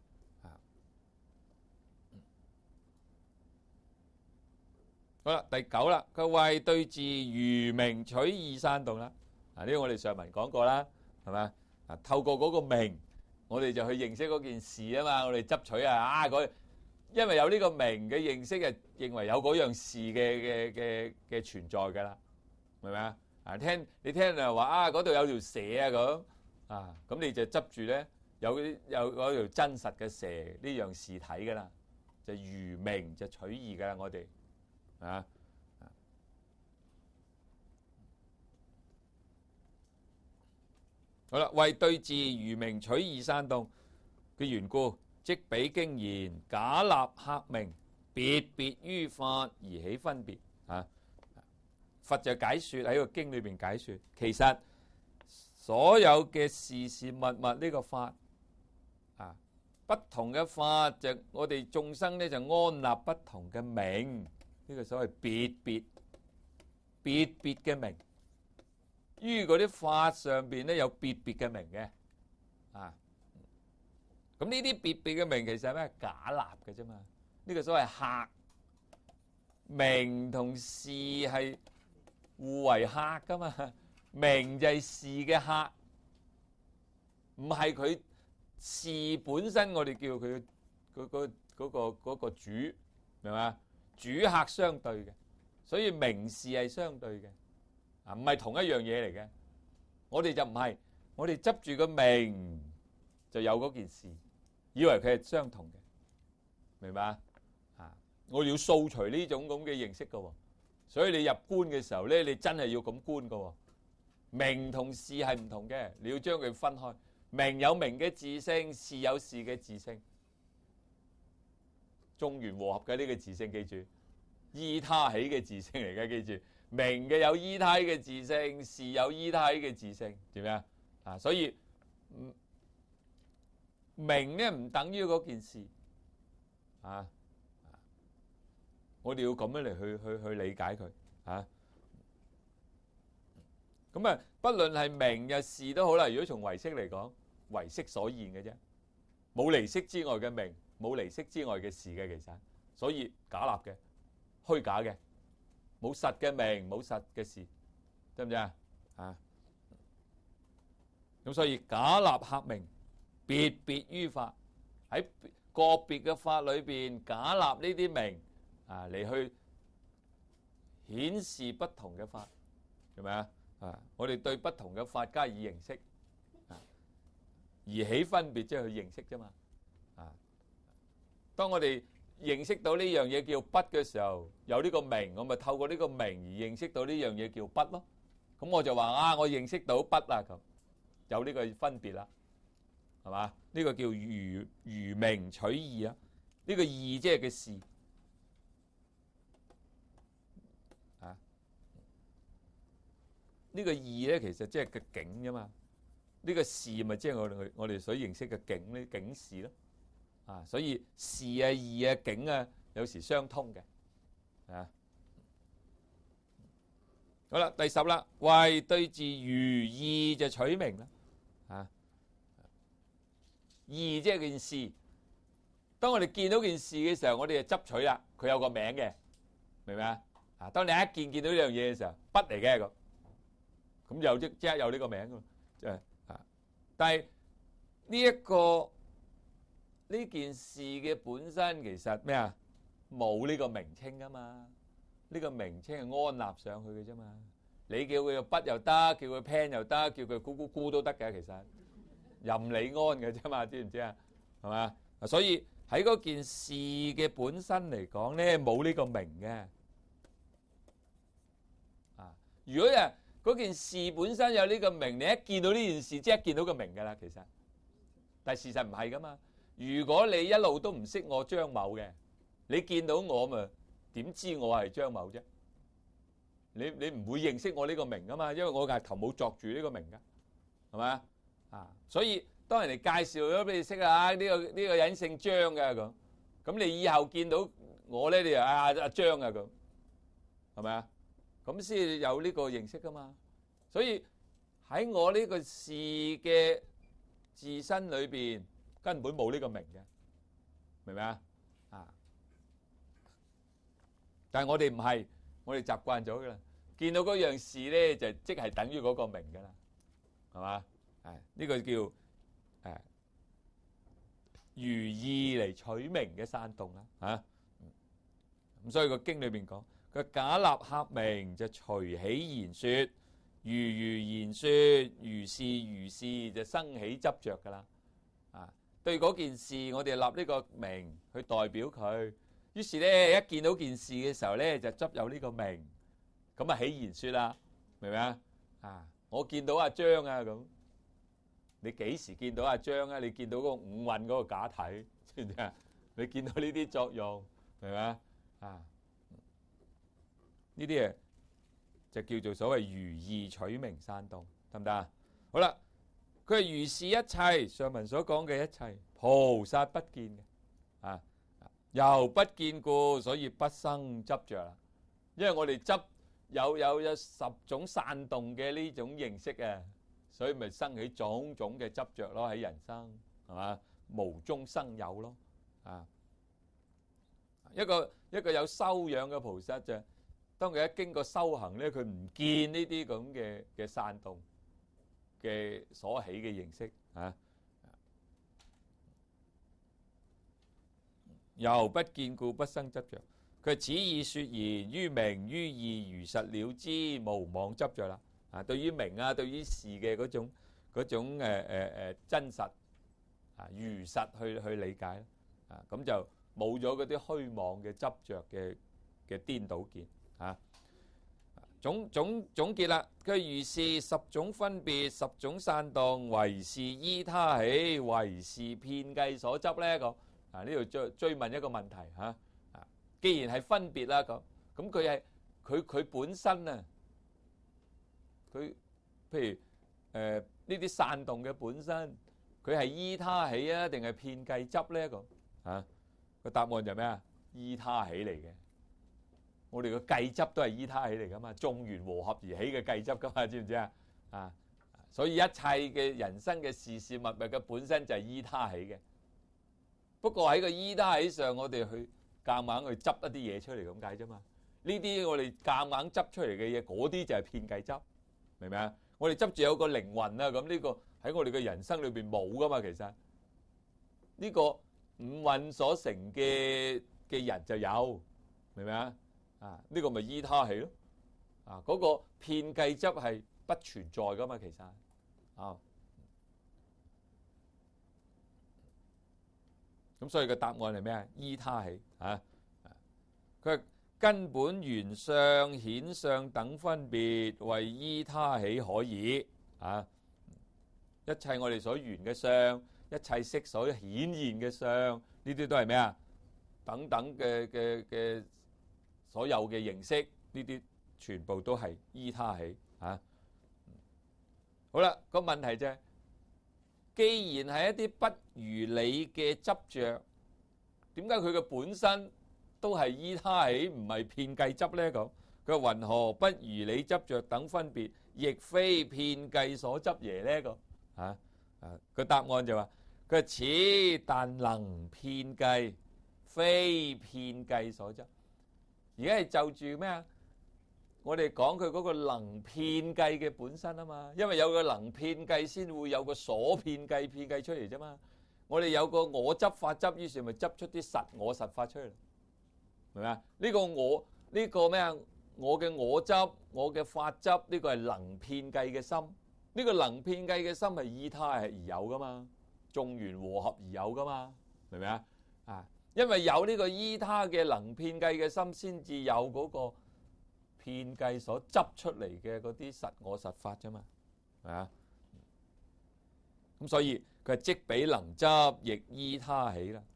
好啦，第九啦，佢為對治愚明取義散動啦。啊，呢個我哋上文講過啦，係咪啊？透過嗰個明，我哋就去認識嗰件事啊嘛。我哋執取啊，啊嗰，因為有呢個明嘅認識，啊認為有嗰樣事嘅嘅嘅嘅存在㗎啦，明唔明啊？啊，聽你聽就話啊，嗰度有條蛇啊咁啊，咁你就執住咧有有嗰條真實嘅蛇呢樣事體㗎啦，就愚明就取義㗎啦，我哋。啊，好啦，為對治愚明取義散動嘅緣故，即彼經言假立客名，別別於法而起分別。啊，佛就解說喺個經裏邊解說，其實所有嘅事事物物呢個法啊，不同嘅法就我哋眾生咧就安立不同嘅名。呢個所謂別別別別嘅名，於嗰啲法上邊咧有別別嘅名嘅啊。咁呢啲別別嘅名其實係咩？假立嘅啫嘛。呢個所謂客名同事係互為客噶嘛。名就係事嘅客，唔係佢事本身。我哋叫佢嗰嗰嗰個嗰個主，明嘛？主客相對嘅，所以名事係相對嘅，啊，唔係同一樣嘢嚟嘅。我哋就唔係，我哋執住個名就有嗰件事，以為佢係相同嘅，明白啊？我哋要掃除呢種咁嘅認識㗎，所以你入觀嘅時候咧，你真係要咁觀㗎。名同事係唔同嘅，你要將佢分開。名有名嘅自性，事有事嘅自性。眾緣和合嘅呢個自性，記住，依他起嘅自性嚟嘅，記住，名嘅有依他嘅自性，事有依他嘅自性，點樣啊？所以名咧唔等於嗰件事啊，我哋要咁樣嚟去去去理解佢啊。咁啊，不論係名嘅事都好啦。如果從唯識嚟講，唯識所現嘅啫，冇離識之外嘅名。冇離識之外嘅事嘅，其實所以假立嘅、虛假嘅，冇實嘅名，冇實嘅事，知唔知啊？啊，咁所以假立客名，別別於法，喺個別嘅法裏邊假立呢啲名啊，嚟去顯示不同嘅法，係咪啊？啊，我哋對不同嘅法加以認識，啊，而起分別即係去認識啫嘛，啊。當我哋認識到呢樣嘢叫筆嘅時候，有呢個名，我咪透過呢個名而認識到呢樣嘢叫筆咯。咁我就話啊，我認識到筆啦，咁有呢個分別啦，係嘛？呢個叫愚愚明取義啊。呢個義即係嘅事啊。呢個義咧，其實即係個境啫嘛。呢個事咪即係我哋我哋所認識嘅境呢，境事咯。啊，所以事啊、義啊、境啊，有時相通嘅，啊，好啦，第十啦，為對治愚義就取名啦，啊，義即係件事。當我哋見到件事嘅時候，我哋就執取啦，佢有個名嘅，明唔明啊？ 啊，當你一見見到呢樣嘢嘅時候，筆嚟嘅咁，咁就即即刻有呢個名㗎，即係啊。但係呢一個呢件事嘅本身其實咩啊？冇呢個名稱㗎嘛，呢個名稱係安立上去嘅啫嘛。你叫佢筆又得，叫佢 pen 又得，叫佢咕咕咕都得嘅，其實任你安嘅啫嘛，知唔知啊？係嘛？所以喺嗰件事嘅本身嚟講咧，冇呢個名嘅。啊，如果啊嗰件事本身有呢個名，你一見到呢件事，即係見到個名㗎啦。其實，但係事實唔係㗎嘛。如果你一路都唔識我張某嘅，你見到我咪點知我係張某啫？你你唔會認識我呢個名㗎嘛，因為我額頭冇作住呢個名㗎，係咪啊？所以當人哋介紹咗俾你識啊，呢個呢個人姓張嘅咁，咁你以後見到我咧，你就啊阿張啊咁，係咪啊？咁先有呢個認識㗎嘛。所以喺我呢個事嘅自身裏邊，根本冇呢個名嘅，明唔明啊？啊！但係我哋唔係。我哋習慣咗噶啦，見到嗰樣事咧，就即係等於嗰個名噶啦，係嘛？誒，呢個叫誒如意嚟取名嘅山洞啦，嚇。咁所以個經裏邊講，佢假立客名就隨起言説，如如言説，如是如是就生起執著噶啦。啊，對嗰件事，我哋立呢個名去代表佢。於是咧，一見到件事嘅時候咧，就執有呢個名，咁啊起言説啦，明唔明啊？啊，我見到阿張啊咁，你幾時見到阿張啊？你見到嗰個五蘊嗰個假體，知唔知啊？你見到呢啲作用，明唔明啊？啊，呢啲嘢就叫做所謂如意取名山洞，得唔得啊？好啦，佢係如是一切上文所講嘅一切，菩薩不見嘅啊。由不見故，所以不生執着啦。因為我哋執有有有十種散動嘅呢種形式啊，所以咪生起種種嘅執着咯。喺人生係嘛，無中生有咯。啊，一個一個有修養嘅菩薩就，當佢一經過修行咧，佢唔見呢啲咁嘅嘅散動嘅所起嘅形式啊。由不見故，不生執着。佢此意說言於名於義如實了知，無妄執着啦。啊，對於名啊，對於事嘅嗰種嗰種誒誒誒真實啊，如實去去理解啦。啊，咁就冇咗嗰啲虛妄嘅執着嘅嘅顛倒見啊。總總總結啦，佢如是十種分別，十種散動，唯是依他起，唯是遍計所執咧個。啊！呢度追追問一個問題嚇啊！既然係分別啦，咁咁佢係佢佢本身啊，佢譬如誒呢啲散動嘅本身，佢係依他起啊，定係遍計執咧？咁啊個答案就係咩啊？依他起嚟嘅。我哋個計執都係依他起嚟噶嘛，眾緣和合而起嘅計執噶嘛，知唔知啊？啊！所以一切嘅人生嘅事事物物嘅本身就係依他起嘅。不過喺個依他起上，我哋去夾硬去執一啲嘢出嚟咁解啫嘛。呢啲我哋夾硬執出嚟嘅嘢，嗰啲就係遍計執，明唔明啊？我哋執住有個靈魂啊，咁呢個喺我哋嘅人生裏邊冇噶嘛。其實呢個五蘊所成嘅嘅人就有，明唔明啊？啊，呢個咪依他起咯。啊，嗰個遍計執係不存在噶嘛。其實啊。咁所以個答案係咩啊？依他起啊！佢根本緣相、顯相等分別，為依他起可以啊！一切我哋所緣嘅相，一切色所顯現嘅相，呢啲都係咩啊？等等嘅嘅嘅所有嘅形式，呢啲全部都係依他起啊！好啦，個問題就係。既然係一啲不如理嘅執着，點解佢嘅本身都係依他起，唔係遍計執咧？咁佢話云何不如理執着等分別，亦非遍計所執耶咧？咁啊啊個答案就話佢話此但能遍計，非遍計所執。而家係就住咩啊？ 我哋講佢嗰個能遍計嘅本身啊嘛，因為有個能遍計先會有個所遍計遍計出嚟啫嘛。我哋有個我執法執，於是咪執出啲實我實法出嚟，明唔明啊？呢個我呢個咩啊？我嘅我執，我嘅法執，呢個係能遍計嘅心。呢個能遍計嘅心係依他係而有噶嘛，眾緣和合而有噶嘛，明唔明啊？啊，因為有呢個依他嘅能遍計嘅心，先至有嗰個遍計所執出嚟嘅嗰啲實我實法啫嘛，係咪啊？咁所以佢係即彼能執，亦依他起啦。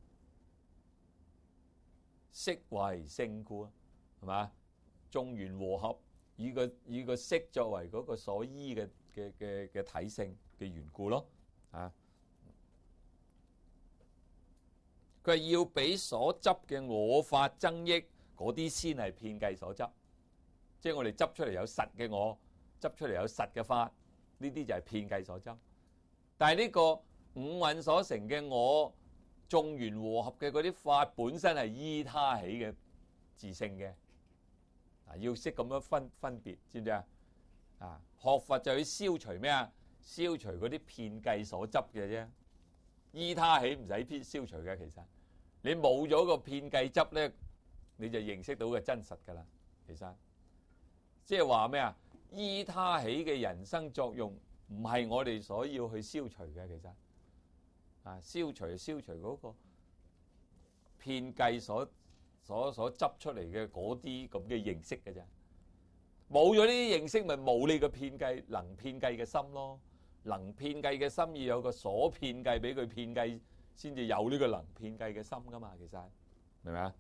色為性故啊，係嘛？眾緣和合，以個以個色作為嗰個所依嘅嘅嘅嘅體性嘅緣故咯，啊！佢係要俾所執嘅我法增益，嗰啲先係遍計所執。即係我哋執出嚟有實嘅我，執出嚟有實嘅法，呢啲就係遍計所執。但係呢個五蘊所成嘅我，眾緣和合嘅嗰啲法，本身係依他起嘅自性嘅。啊，要識咁樣分分別，知唔知啊？啊，學佛就要消除咩啊？消除嗰啲遍計所執嘅啫。依他起唔使消除嘅，其實你冇咗個遍計執咧，你就認識到個真實噶啦。其實即係話咩啊？依他起嘅人生作用唔係我哋所要去消除嘅，其實啊，消除消除嗰個遍計所。所所執出嚟嘅嗰啲咁嘅認識嘅啫，冇咗呢啲認識，咪冇你個遍計能遍計嘅心咯。能遍計嘅心要有個所遍計俾佢遍計，先至有呢個能遍計嘅心噶嘛。其實明唔明啊？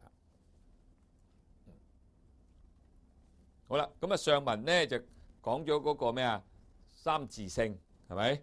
好啦，咁啊上文咧就講咗嗰個咩啊三自性係咪？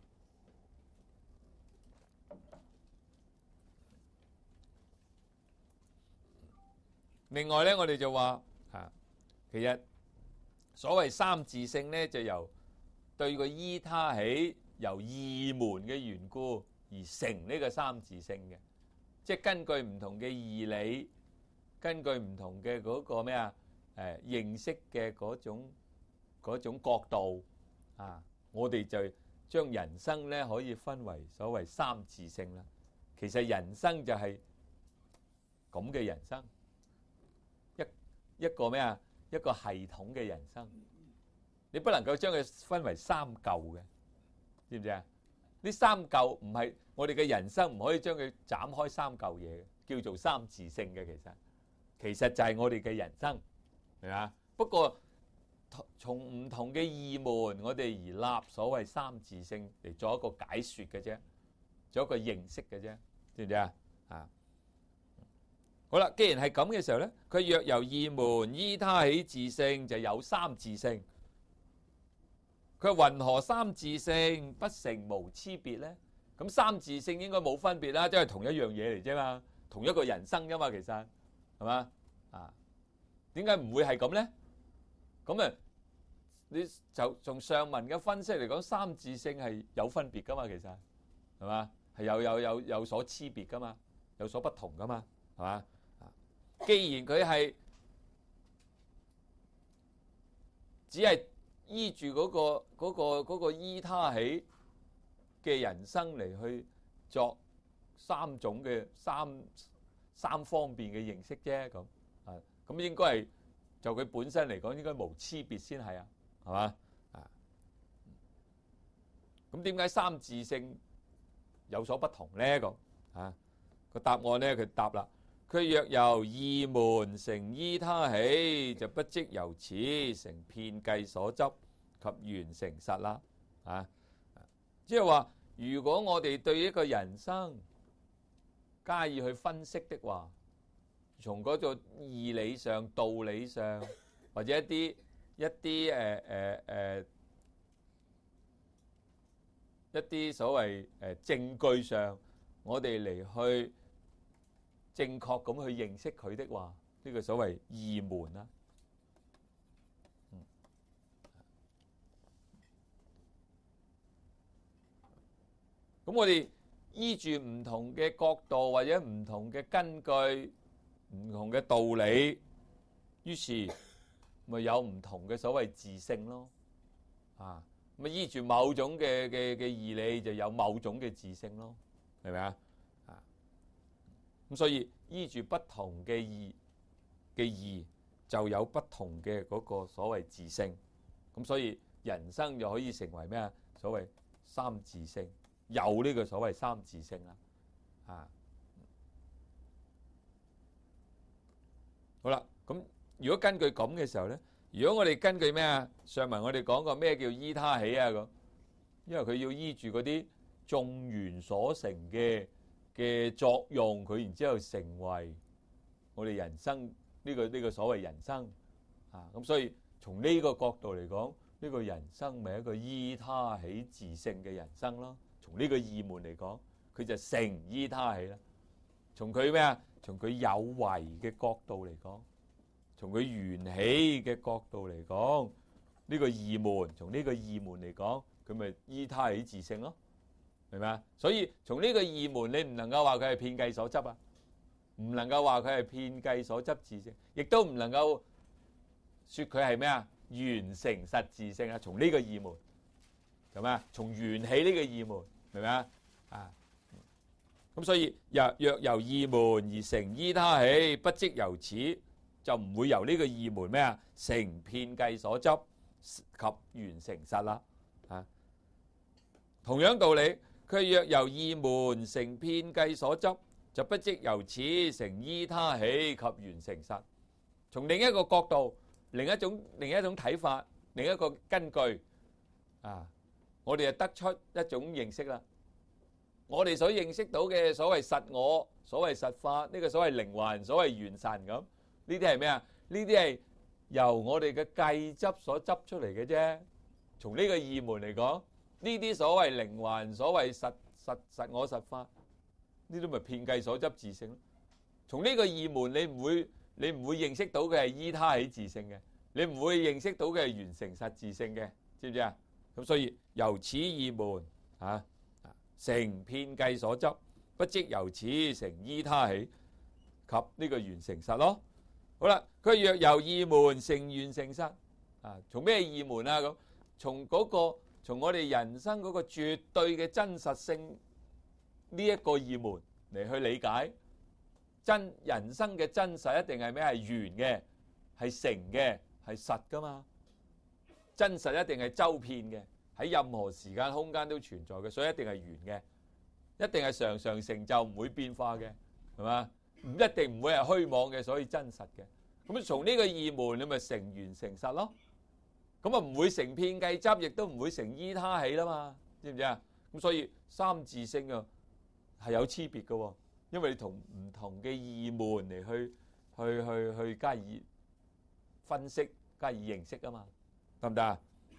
另外咧，我哋就話啊，其實所謂三自性咧，就由對個依他起，由義門嘅緣故而成呢個三自性嘅，即係根據唔同嘅義理，根據唔同嘅嗰個咩啊誒認識嘅嗰種嗰種角度啊，我哋就將人生咧可以分為所謂三自性啦。其實人生就係咁嘅人生。一個咩啊？一個系統嘅人生，你不能夠將佢分為三舊嘅，知唔知啊？呢三舊唔係我哋嘅人生，唔可以將佢斬開三舊嘢嘅，叫做三自性嘅。其實其實就係我哋嘅人生，係嘛？不過從唔同嘅義門，我哋而立所謂三自性嚟做一個解說嘅啫，做一個認識嘅啫，知唔知啊？啊！好啦，既然係咁嘅時候咧，佢若由義門依他起自性，就有三自性。佢話云何三自性不成無差別咧？咁三自性應該冇分別啦，即係同一樣嘢嚟啫嘛，同一個人生噶嘛，其實係嘛啊？點解唔會係咁咧？咁啊，你就從上文嘅分析嚟講，三自性係有分別噶嘛，其實係嘛，係有有有有所差別噶嘛，有所不同噶嘛，係嘛？既然佢係只係依住嗰個嗰個嗰個依他起嘅人生嚟去作三種嘅三三方面嘅認識啫，咁啊，咁應該係就佢本身嚟講應該無差別先係啊，係嘛啊？咁點解三自性有所不同咧？咁啊個答案咧，佢答啦。佢若由義門成依他起，就不即由此成遍計所執及緣成實啦。啊，即係話，如果我哋對一個人生加以去分析的話，從嗰個義理上、道理上，或者一啲一啲誒誒誒一啲所謂誒證據上，我哋嚟去正確咁去認識佢的話，呢個所謂義門啦。嗯，咁我哋依住唔同嘅角度或者唔同嘅根據、唔同嘅道理，於是咪有唔同嘅所謂自性咯，啊，咁依住某種嘅嘅嘅義理就有某種嘅自性咯，係咪啊？啊，咁所以依住不同嘅義嘅義就有不同嘅嗰個所謂自性，咁所以人生就可以成為咩啊？所謂三自性，有呢個所謂三自性啦，啊，好啦，咁如果根據咁嘅時候咧，如果我哋根據咩啊？上文我哋講過咩叫依他起啊？咁，因為佢要依住嗰啲眾緣所成嘅嘅作用，佢然之後成為我哋人生呢個呢個所謂人生啊。咁所以從呢個角度嚟講，呢個人生咪一個依他起自性嘅人生咯。從呢個義門嚟講，佢就成依他起啦。從佢咩啊？從佢有為嘅角度嚟講，從佢緣起嘅角度嚟講，呢個義門，從呢個義門嚟講，佢咪依他起自性咯，明唔明啊？所以從呢個義門，你唔能夠話佢係遍計所執啊，唔能夠話佢係遍計所執自性，亦都唔能夠說佢係咩啊？緣成實自性啊！從呢個義門，係咪啊？從緣起呢個義門，明唔明啊？啊！咁所以若若由義門而成依他起，不即由此就唔會由呢個義門咩啊？成遍計所執及緣成實啦。啊，同樣道理，佢若由義門成遍計所執，就不即由此成依他起及緣成實。從另一個角度，另一種另一種睇法，另一個根據啊，我哋就得出一種認識啦。我哋所認識到嘅所謂實我、所謂實法，呢個所謂靈魂、所謂元神咁，呢啲係咩啊？呢啲係由我哋嘅計執所執出嚟嘅啫。從呢個義門嚟講，呢啲所謂靈魂、所謂實實實我實法，呢啲咪遍計所執自性咯。從呢個義門，你唔會你唔會認識到嘅係依他起自性嘅，你唔會認識到嘅係緣成實自性嘅，知唔知啊？咁所以由此義門啊。成遍計所執，不即由此成依他起及呢個緣成實咯。好啦，佢若由義門成緣成實啊，從咩義門啊？咁從嗰個從我哋人生嗰個絕對嘅真實性呢一個義門嚟去理解真人生嘅真實，一定係咩？係緣嘅，係成嘅，係實噶嘛？真實一定係周遍嘅。喺任何時間空間都存在嘅，所以一定係緣嘅，一定係常常成就，唔會變化嘅，係嘛？唔一定唔會係虛妄嘅，所以真實嘅。咁從呢個義門，你咪成緣成實咯。咁啊唔會成遍計執，亦都唔會成依他起啦嘛，知唔知啊？咁所以三自性啊係有區別嘅，因為你同唔同嘅義門嚟去去去去加以分析、加以認識啊嘛，得唔得啊？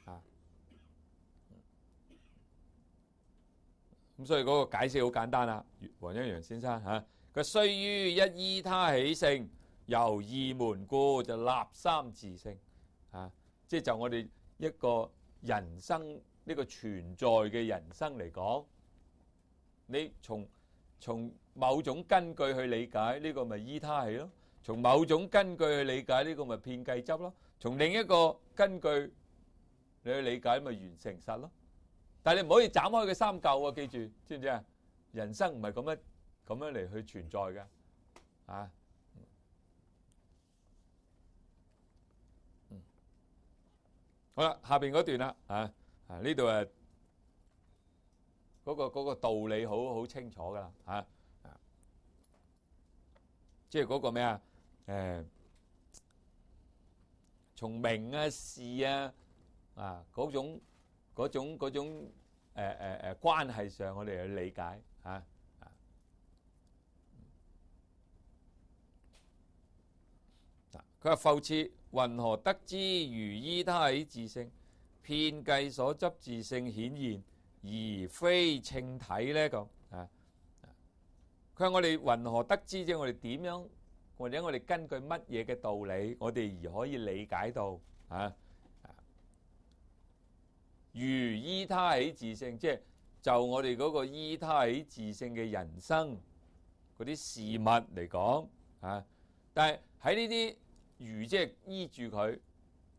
咁所以嗰個解釋好簡單啦，黃一陽先生嚇，佢須於一依他起性，由義門故就立三自性啊，即係就我哋一個人生呢個存在嘅人生嚟講，你從從某種根據去理解呢個咪依他起咯，從某種根據去理解呢個咪遍計執咯，從另一個根據你去理解咪緣成實咯。但係你唔可以斬開佢三嚿啊！記住，知唔知啊？人生唔係咁樣咁樣嚟去存在嘅，啊，嗯，好啦，下邊嗰段啦，啊啊呢度誒嗰個嗰個道理好好清楚噶啦，啊啊，即係嗰個咩啊？誒，從名啊、事啊啊嗰種。嗰種嗰種誒誒誒關係上，我哋去理解嚇啊。嗱，佢話復次，云何得知如依他起自性，遍計所執自性顯現，而非稱體咧？咁啊，佢話我哋云何得知啫？我哋點樣，或者我哋根據乜嘢嘅道理，我哋而可以理解到啊？如依他起自性，即係就我哋嗰個依他起自性嘅人生嗰啲事物嚟講啊，但係喺呢啲如即係依住佢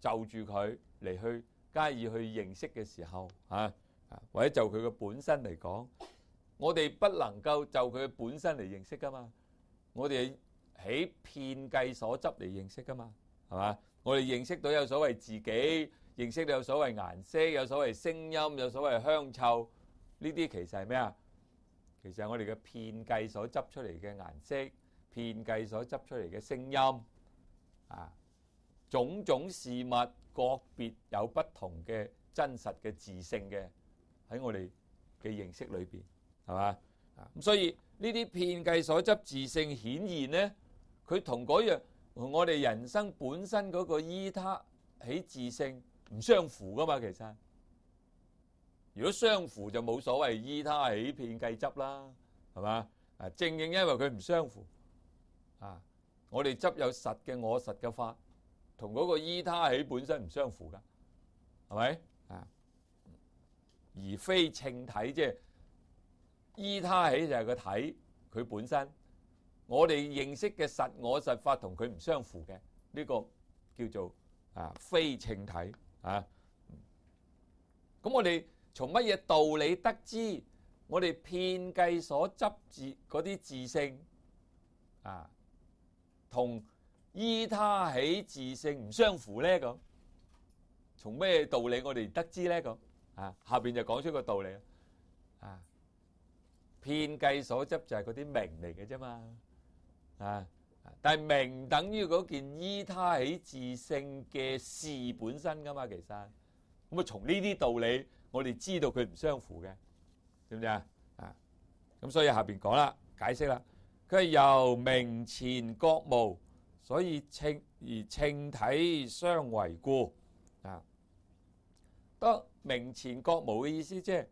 就住佢嚟去加以去認識嘅時候，啊啊或者就佢嘅本身嚟講，我哋不能夠就佢嘅本身嚟認識噶嘛，我哋喺遍計所執嚟認識噶嘛，係嘛？我哋認識到有所謂自己，認識到有所謂顏色，有所謂聲音，有所謂香臭，呢啲其實係咩啊？其實係我哋嘅遍計所執出嚟嘅顏色，遍計所執出嚟嘅聲音，啊，種種事物個別有不同嘅真實嘅自性嘅喺我哋嘅認識裏邊，係嘛？啊，咁所以呢啲遍計所執自性顯現咧，佢同嗰樣同我哋人生本身嗰個依他起自性唔相符噶嘛，其實。如果相符就冇所謂依他起遍計執啦，係嘛？啊，正正因為佢唔相符，啊，我哋執有實嘅我實嘅法，同嗰個依他起本身唔相符噶，係咪？啊，而非稱體，即係依他起就係個體，佢本身，我哋認識嘅實我實法同佢唔相符嘅，呢個叫做啊非稱體啊。咁我哋從乜嘢道理得知我哋遍計所執自嗰啲自性啊，同依他起自性唔相符咧？咁從咩道理我哋得知咧？咁啊，下邊就講出個道理啊。遍計所執就係嗰啲名嚟嘅啫嘛，啊，但係名等於嗰件依他起自性嘅事本身噶嘛，其實咁啊，從呢啲道理。我哋知道佢唔相符嘅，知唔知啊？啊，咁所以下邊講啦，解釋啦，佢係由名前覺無，所以稱而稱體相違故啊。當名前覺無嘅意思，即係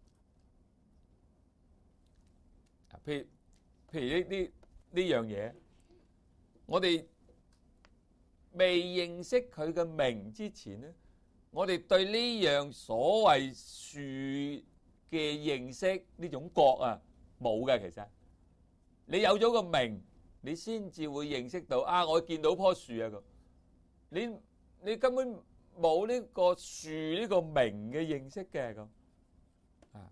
啊，譬如譬如呢呢呢樣嘢，我哋未認識佢嘅名之前咧。我哋對呢樣所謂樹嘅認識呢種覺啊冇嘅，其實你有咗個名，你先至會認識到啊！我見到棵樹啊咁，你你根本冇呢個樹呢個名嘅認識嘅咁啊。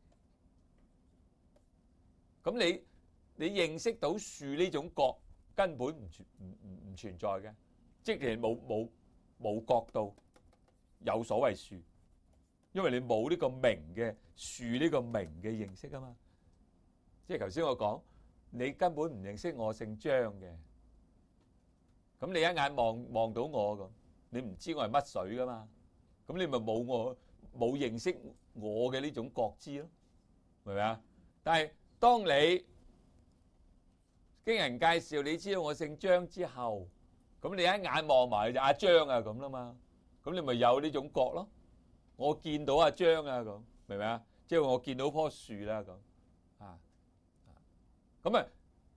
咁你你認識到樹呢種覺根本唔存唔唔唔存在嘅，即係冇冇冇覺到。有所謂樹，因為你冇呢個名嘅樹呢個名嘅認識啊嘛。即係頭先我講，你根本唔認識我姓張嘅，咁你一眼望望到我咁，你唔知我係乜水噶嘛，咁你咪冇我冇認識我嘅呢種覺知咯，明唔明啊？但係當你經人介紹你知道我姓張之後，咁你一眼望埋就阿張啊咁啦嘛。咁你咪有呢種覺咯？我見到阿張啊，咁明唔明啊？即係我見到棵樹啦，咁啊，咁啊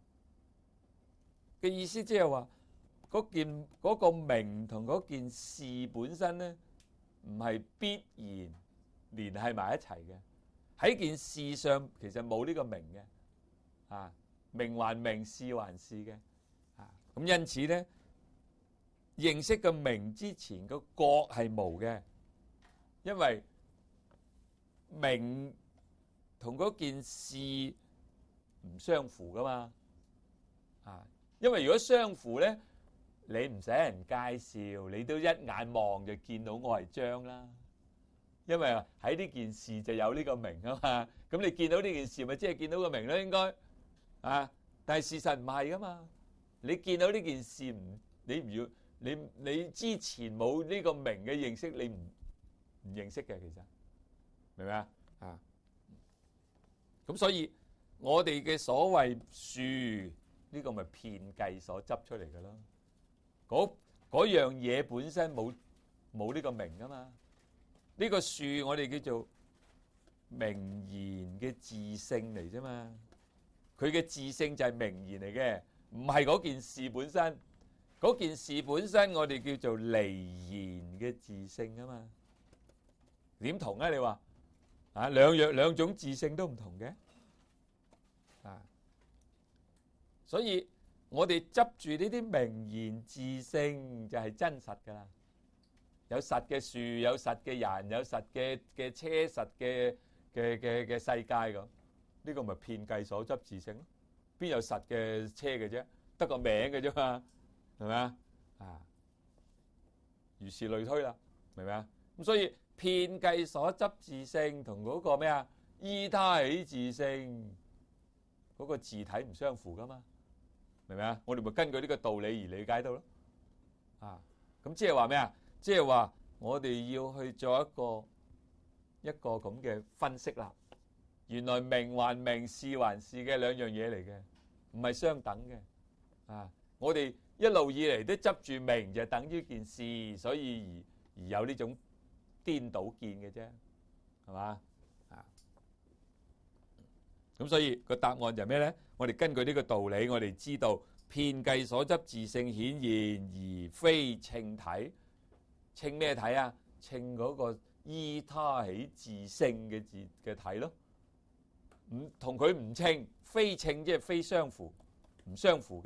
嘅意思即係話嗰件嗰個名同嗰件事本身咧，唔係必然聯繫埋一齊嘅。喺件事上其實冇呢個名嘅，啊，名還名，事還事嘅，啊，咁因此咧。認識個名之前個覺係無嘅，因為名同嗰件事唔相符噶嘛，啊，因為如果相符咧，你唔使人介紹，你都一眼望就見到我係張啦，因為喺呢件事就有呢個名啊嘛，咁你見到呢件事咪即係見到個名咯，應該啊，但係事實唔係噶嘛，你見到呢件事唔，你唔要。你你之前冇呢個名嘅認識，你唔唔認識嘅，其實明唔明啊？啊，咁所以我哋嘅所謂樹呢個咪遍計所執出嚟嘅咯。嗰嗰樣嘢本身冇冇呢個名噶嘛？呢個樹我哋叫做名言嘅自性嚟啫嘛。佢嘅自性就係名言嚟嘅，唔係嗰件事本身。嗰件事本身我哋叫做離言嘅自性啊嘛，點同啊？你話啊，兩樣兩種自性都唔同嘅啊，所以我哋執住呢啲名言自性就係真實噶啦有實嘅樹，有實嘅人，有實嘅嘅車，實嘅嘅嘅嘅世界咁。呢個咪遍計所執自性咯？邊有實嘅車嘅啫？得個名嘅啫嘛，係咪啊？啊，如是類推啦，明唔明啊？咁所以遍計所執自性同嗰個咩啊？依他起自性嗰個自體唔相符噶嘛，明唔明啊？我哋咪根據呢個道理而理解到咯。啊，咁即係話咩啊？即係話我哋要去做一個一個咁嘅分析啦。原來名還名，事還事嘅兩樣嘢嚟嘅，唔係相等嘅。啊，我哋一路以嚟都執住名就等於件事，所以而而有呢種顛倒見嘅啫，係嘛？啊，咁所以個答案就係咩咧？我哋根據呢個道理，我哋知道遍計所執自性顯現而非稱體，稱咩體啊？稱嗰個依他起自性嘅自嘅體咯。唔同佢唔稱，非稱即係非相符，唔相符嘅。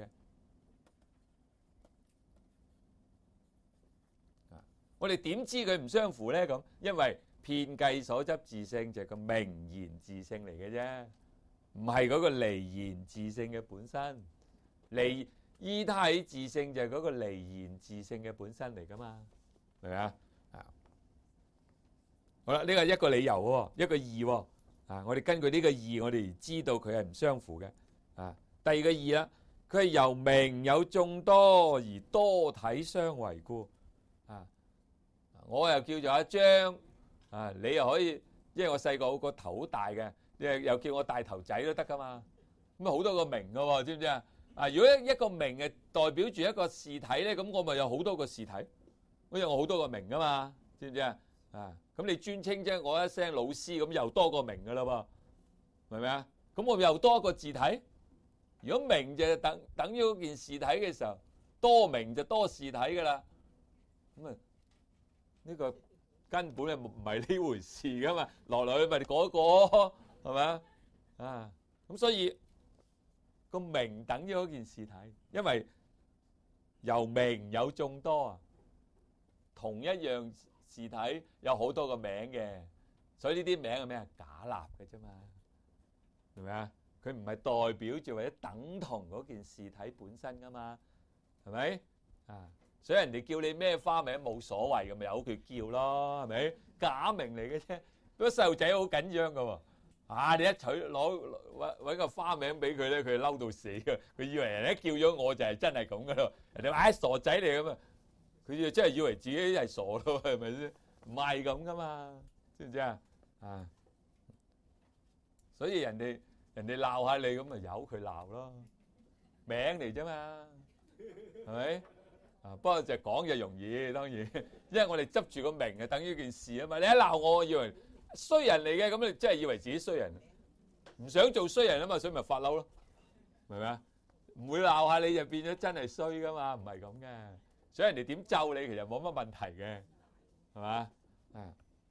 啊，我哋點知佢唔相符咧？咁因為遍計所執自性就係個名言自性嚟嘅啫，唔係嗰個離言自性嘅本身。離依他起自性就係嗰個離言自性嘅本身嚟噶嘛，明唔明啊？啊，好啦，呢個係一個理由喎，一個義喎。啊！我哋根據呢個義，我哋知道佢係唔相符嘅。啊，第二個義啦，佢係由名有眾多而多體相為故。啊，我又叫做阿張，啊，你又可以，因為我細個個頭好大嘅，你又叫我大頭仔都得噶嘛。咁啊好多個名噶喎，知唔知啊？啊，如果一個名係代表住一個事體咧，咁我咪有好多個事體，因為我好多個名噶嘛，知唔知啊？啊！咁你專稱啫，我一聲老師咁又多個名噶啦噃，明唔明啊？咁我又多一個字體。如果名就等等於嗰件事體嘅時候，多名就多事體噶啦。咁啊，呢個根本係唔係呢回事噶嘛？來來去咪嗰個係咪啊？啊！咁所以個名等於嗰件事體，因為由名有眾多啊，同一樣事體有好多個名嘅，所以呢啲名係咩啊？假立嘅啫嘛，係咪啊？佢唔係代表住或者等同嗰件事體本身噶嘛，係咪啊？所以人哋叫你咩花名冇所謂嘅，咪由佢叫咯，係咪？假名嚟嘅啫。不過細路仔好緊張噶喎，啊！你一取攞揾揾個花名俾佢咧，佢嬲到死嘅，佢以為人一叫咗我就係真係咁噶咯，人哋話唉傻仔嚟咁啊！佢就真係以為自己係傻咯，係咪先？唔係咁噶嘛，知唔知啊？啊！所以人哋人哋鬧下你咁咪由佢鬧咯，名嚟啫嘛，係咪？啊！不過就講就容易，當然，因為我哋執住個名係等於件事啊嘛。你一鬧我，我以為衰人嚟嘅，咁你真係以為自己衰人，唔想做衰人啊嘛，所以咪發嬲咯，明唔明啊？唔會鬧下你就變咗真係衰噶嘛，唔係咁嘅。所以人哋點咒你，其實冇乜問題嘅，係嘛？啊，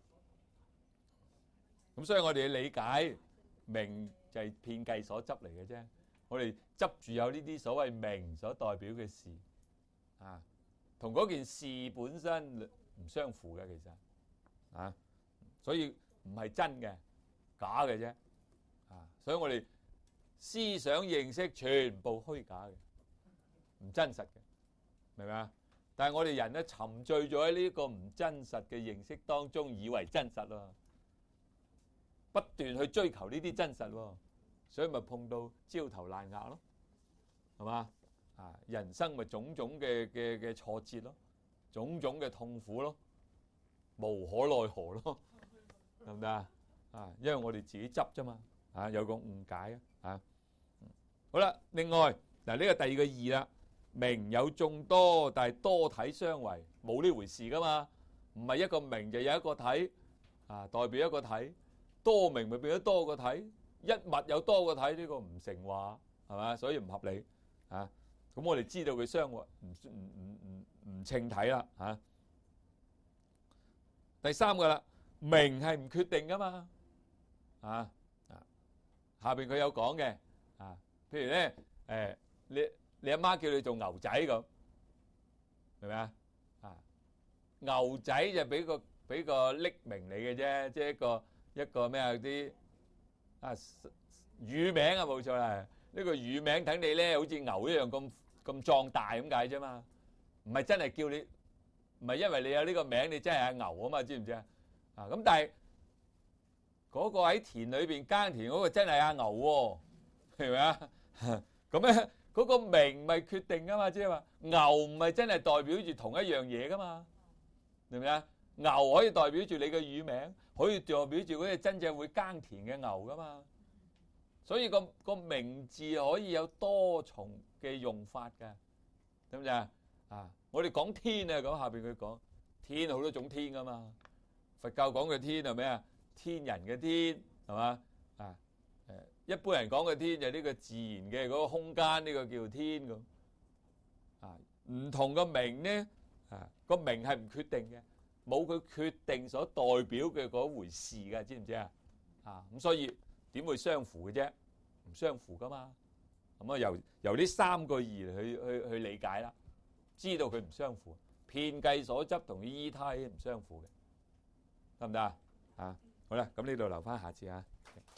咁所以我哋要理解名就係遍計所執嚟嘅啫。我哋執住有呢啲所謂名所代表嘅事，啊，同嗰件事本身唔相符嘅，其實啊，所以唔係真嘅，假嘅啫，啊，所以我哋思想認識全部虛假嘅，唔真實嘅，明唔明啊？但係我哋人咧沉醉咗喺呢個唔真實嘅認識當中，以為真實咯，不斷去追求呢啲真實喎，所以咪碰到焦頭爛額咯，係嘛？啊，人生咪種種嘅嘅嘅挫折咯，種種嘅痛苦咯，無可奈何咯，得唔得啊？啊，因為我哋自己執啫嘛，啊，有個誤解啊，啊，好啦，另外嗱呢個第二個義啦。名有眾多，但係多體相為，冇呢回事噶嘛？唔係一個名就有一個體，啊，代表一個體，多名咪變咗多個體，一物有多個體，呢個唔成話，係嘛？所以唔合理啊！咁我哋知道佢相為，唔唔唔唔唔稱體啦，吓。第三個啦，名係唔決定噶嘛，啊啊，下邊佢有講嘅，啊，譬如咧，誒，你。你阿媽叫你做牛仔咁，明唔明啊？啊， 牛仔就俾個俾個匿名你嘅啫，即係一個一個咩啊啲啊乳名啊冇錯啦，呢個乳名等你咧好似牛一樣咁咁壯大咁解啫嘛，唔係真係叫你，唔係因為你有呢個名你真係阿牛啊嘛，知唔知啊？啊咁但係嗰個喺田裏邊耕田嗰個真係阿牛喎，係咪啊？咁咧嗰個名咪決定噶嘛，即係話牛唔係真係代表住同一樣嘢噶嘛，明唔明啊？牛可以代表住你嘅乳名，可以代表住嗰隻真正會耕田嘅牛噶嘛。所以個個名字可以有多重嘅用法㗎，得唔得啊？啊，我哋講天啊，咁下邊佢講天好多種天噶嘛。佛教講嘅天係咩啊？天人嘅天係嘛？啊誒，一般人講嘅天就係呢個自然嘅嗰個空間，呢個叫天咁。啊，唔同嘅名咧，啊個名係唔決定嘅，冇佢決定所代表嘅嗰回事㗎，知唔知啊？啊咁所以。點會相符嘅啫？唔相符噶嘛。咁啊，由由呢三個義嚟去去去理解啦，知道佢唔相符。遍計所執同依他唔相符嘅，得唔得啊？啊，好啦，咁呢度留翻下次啊。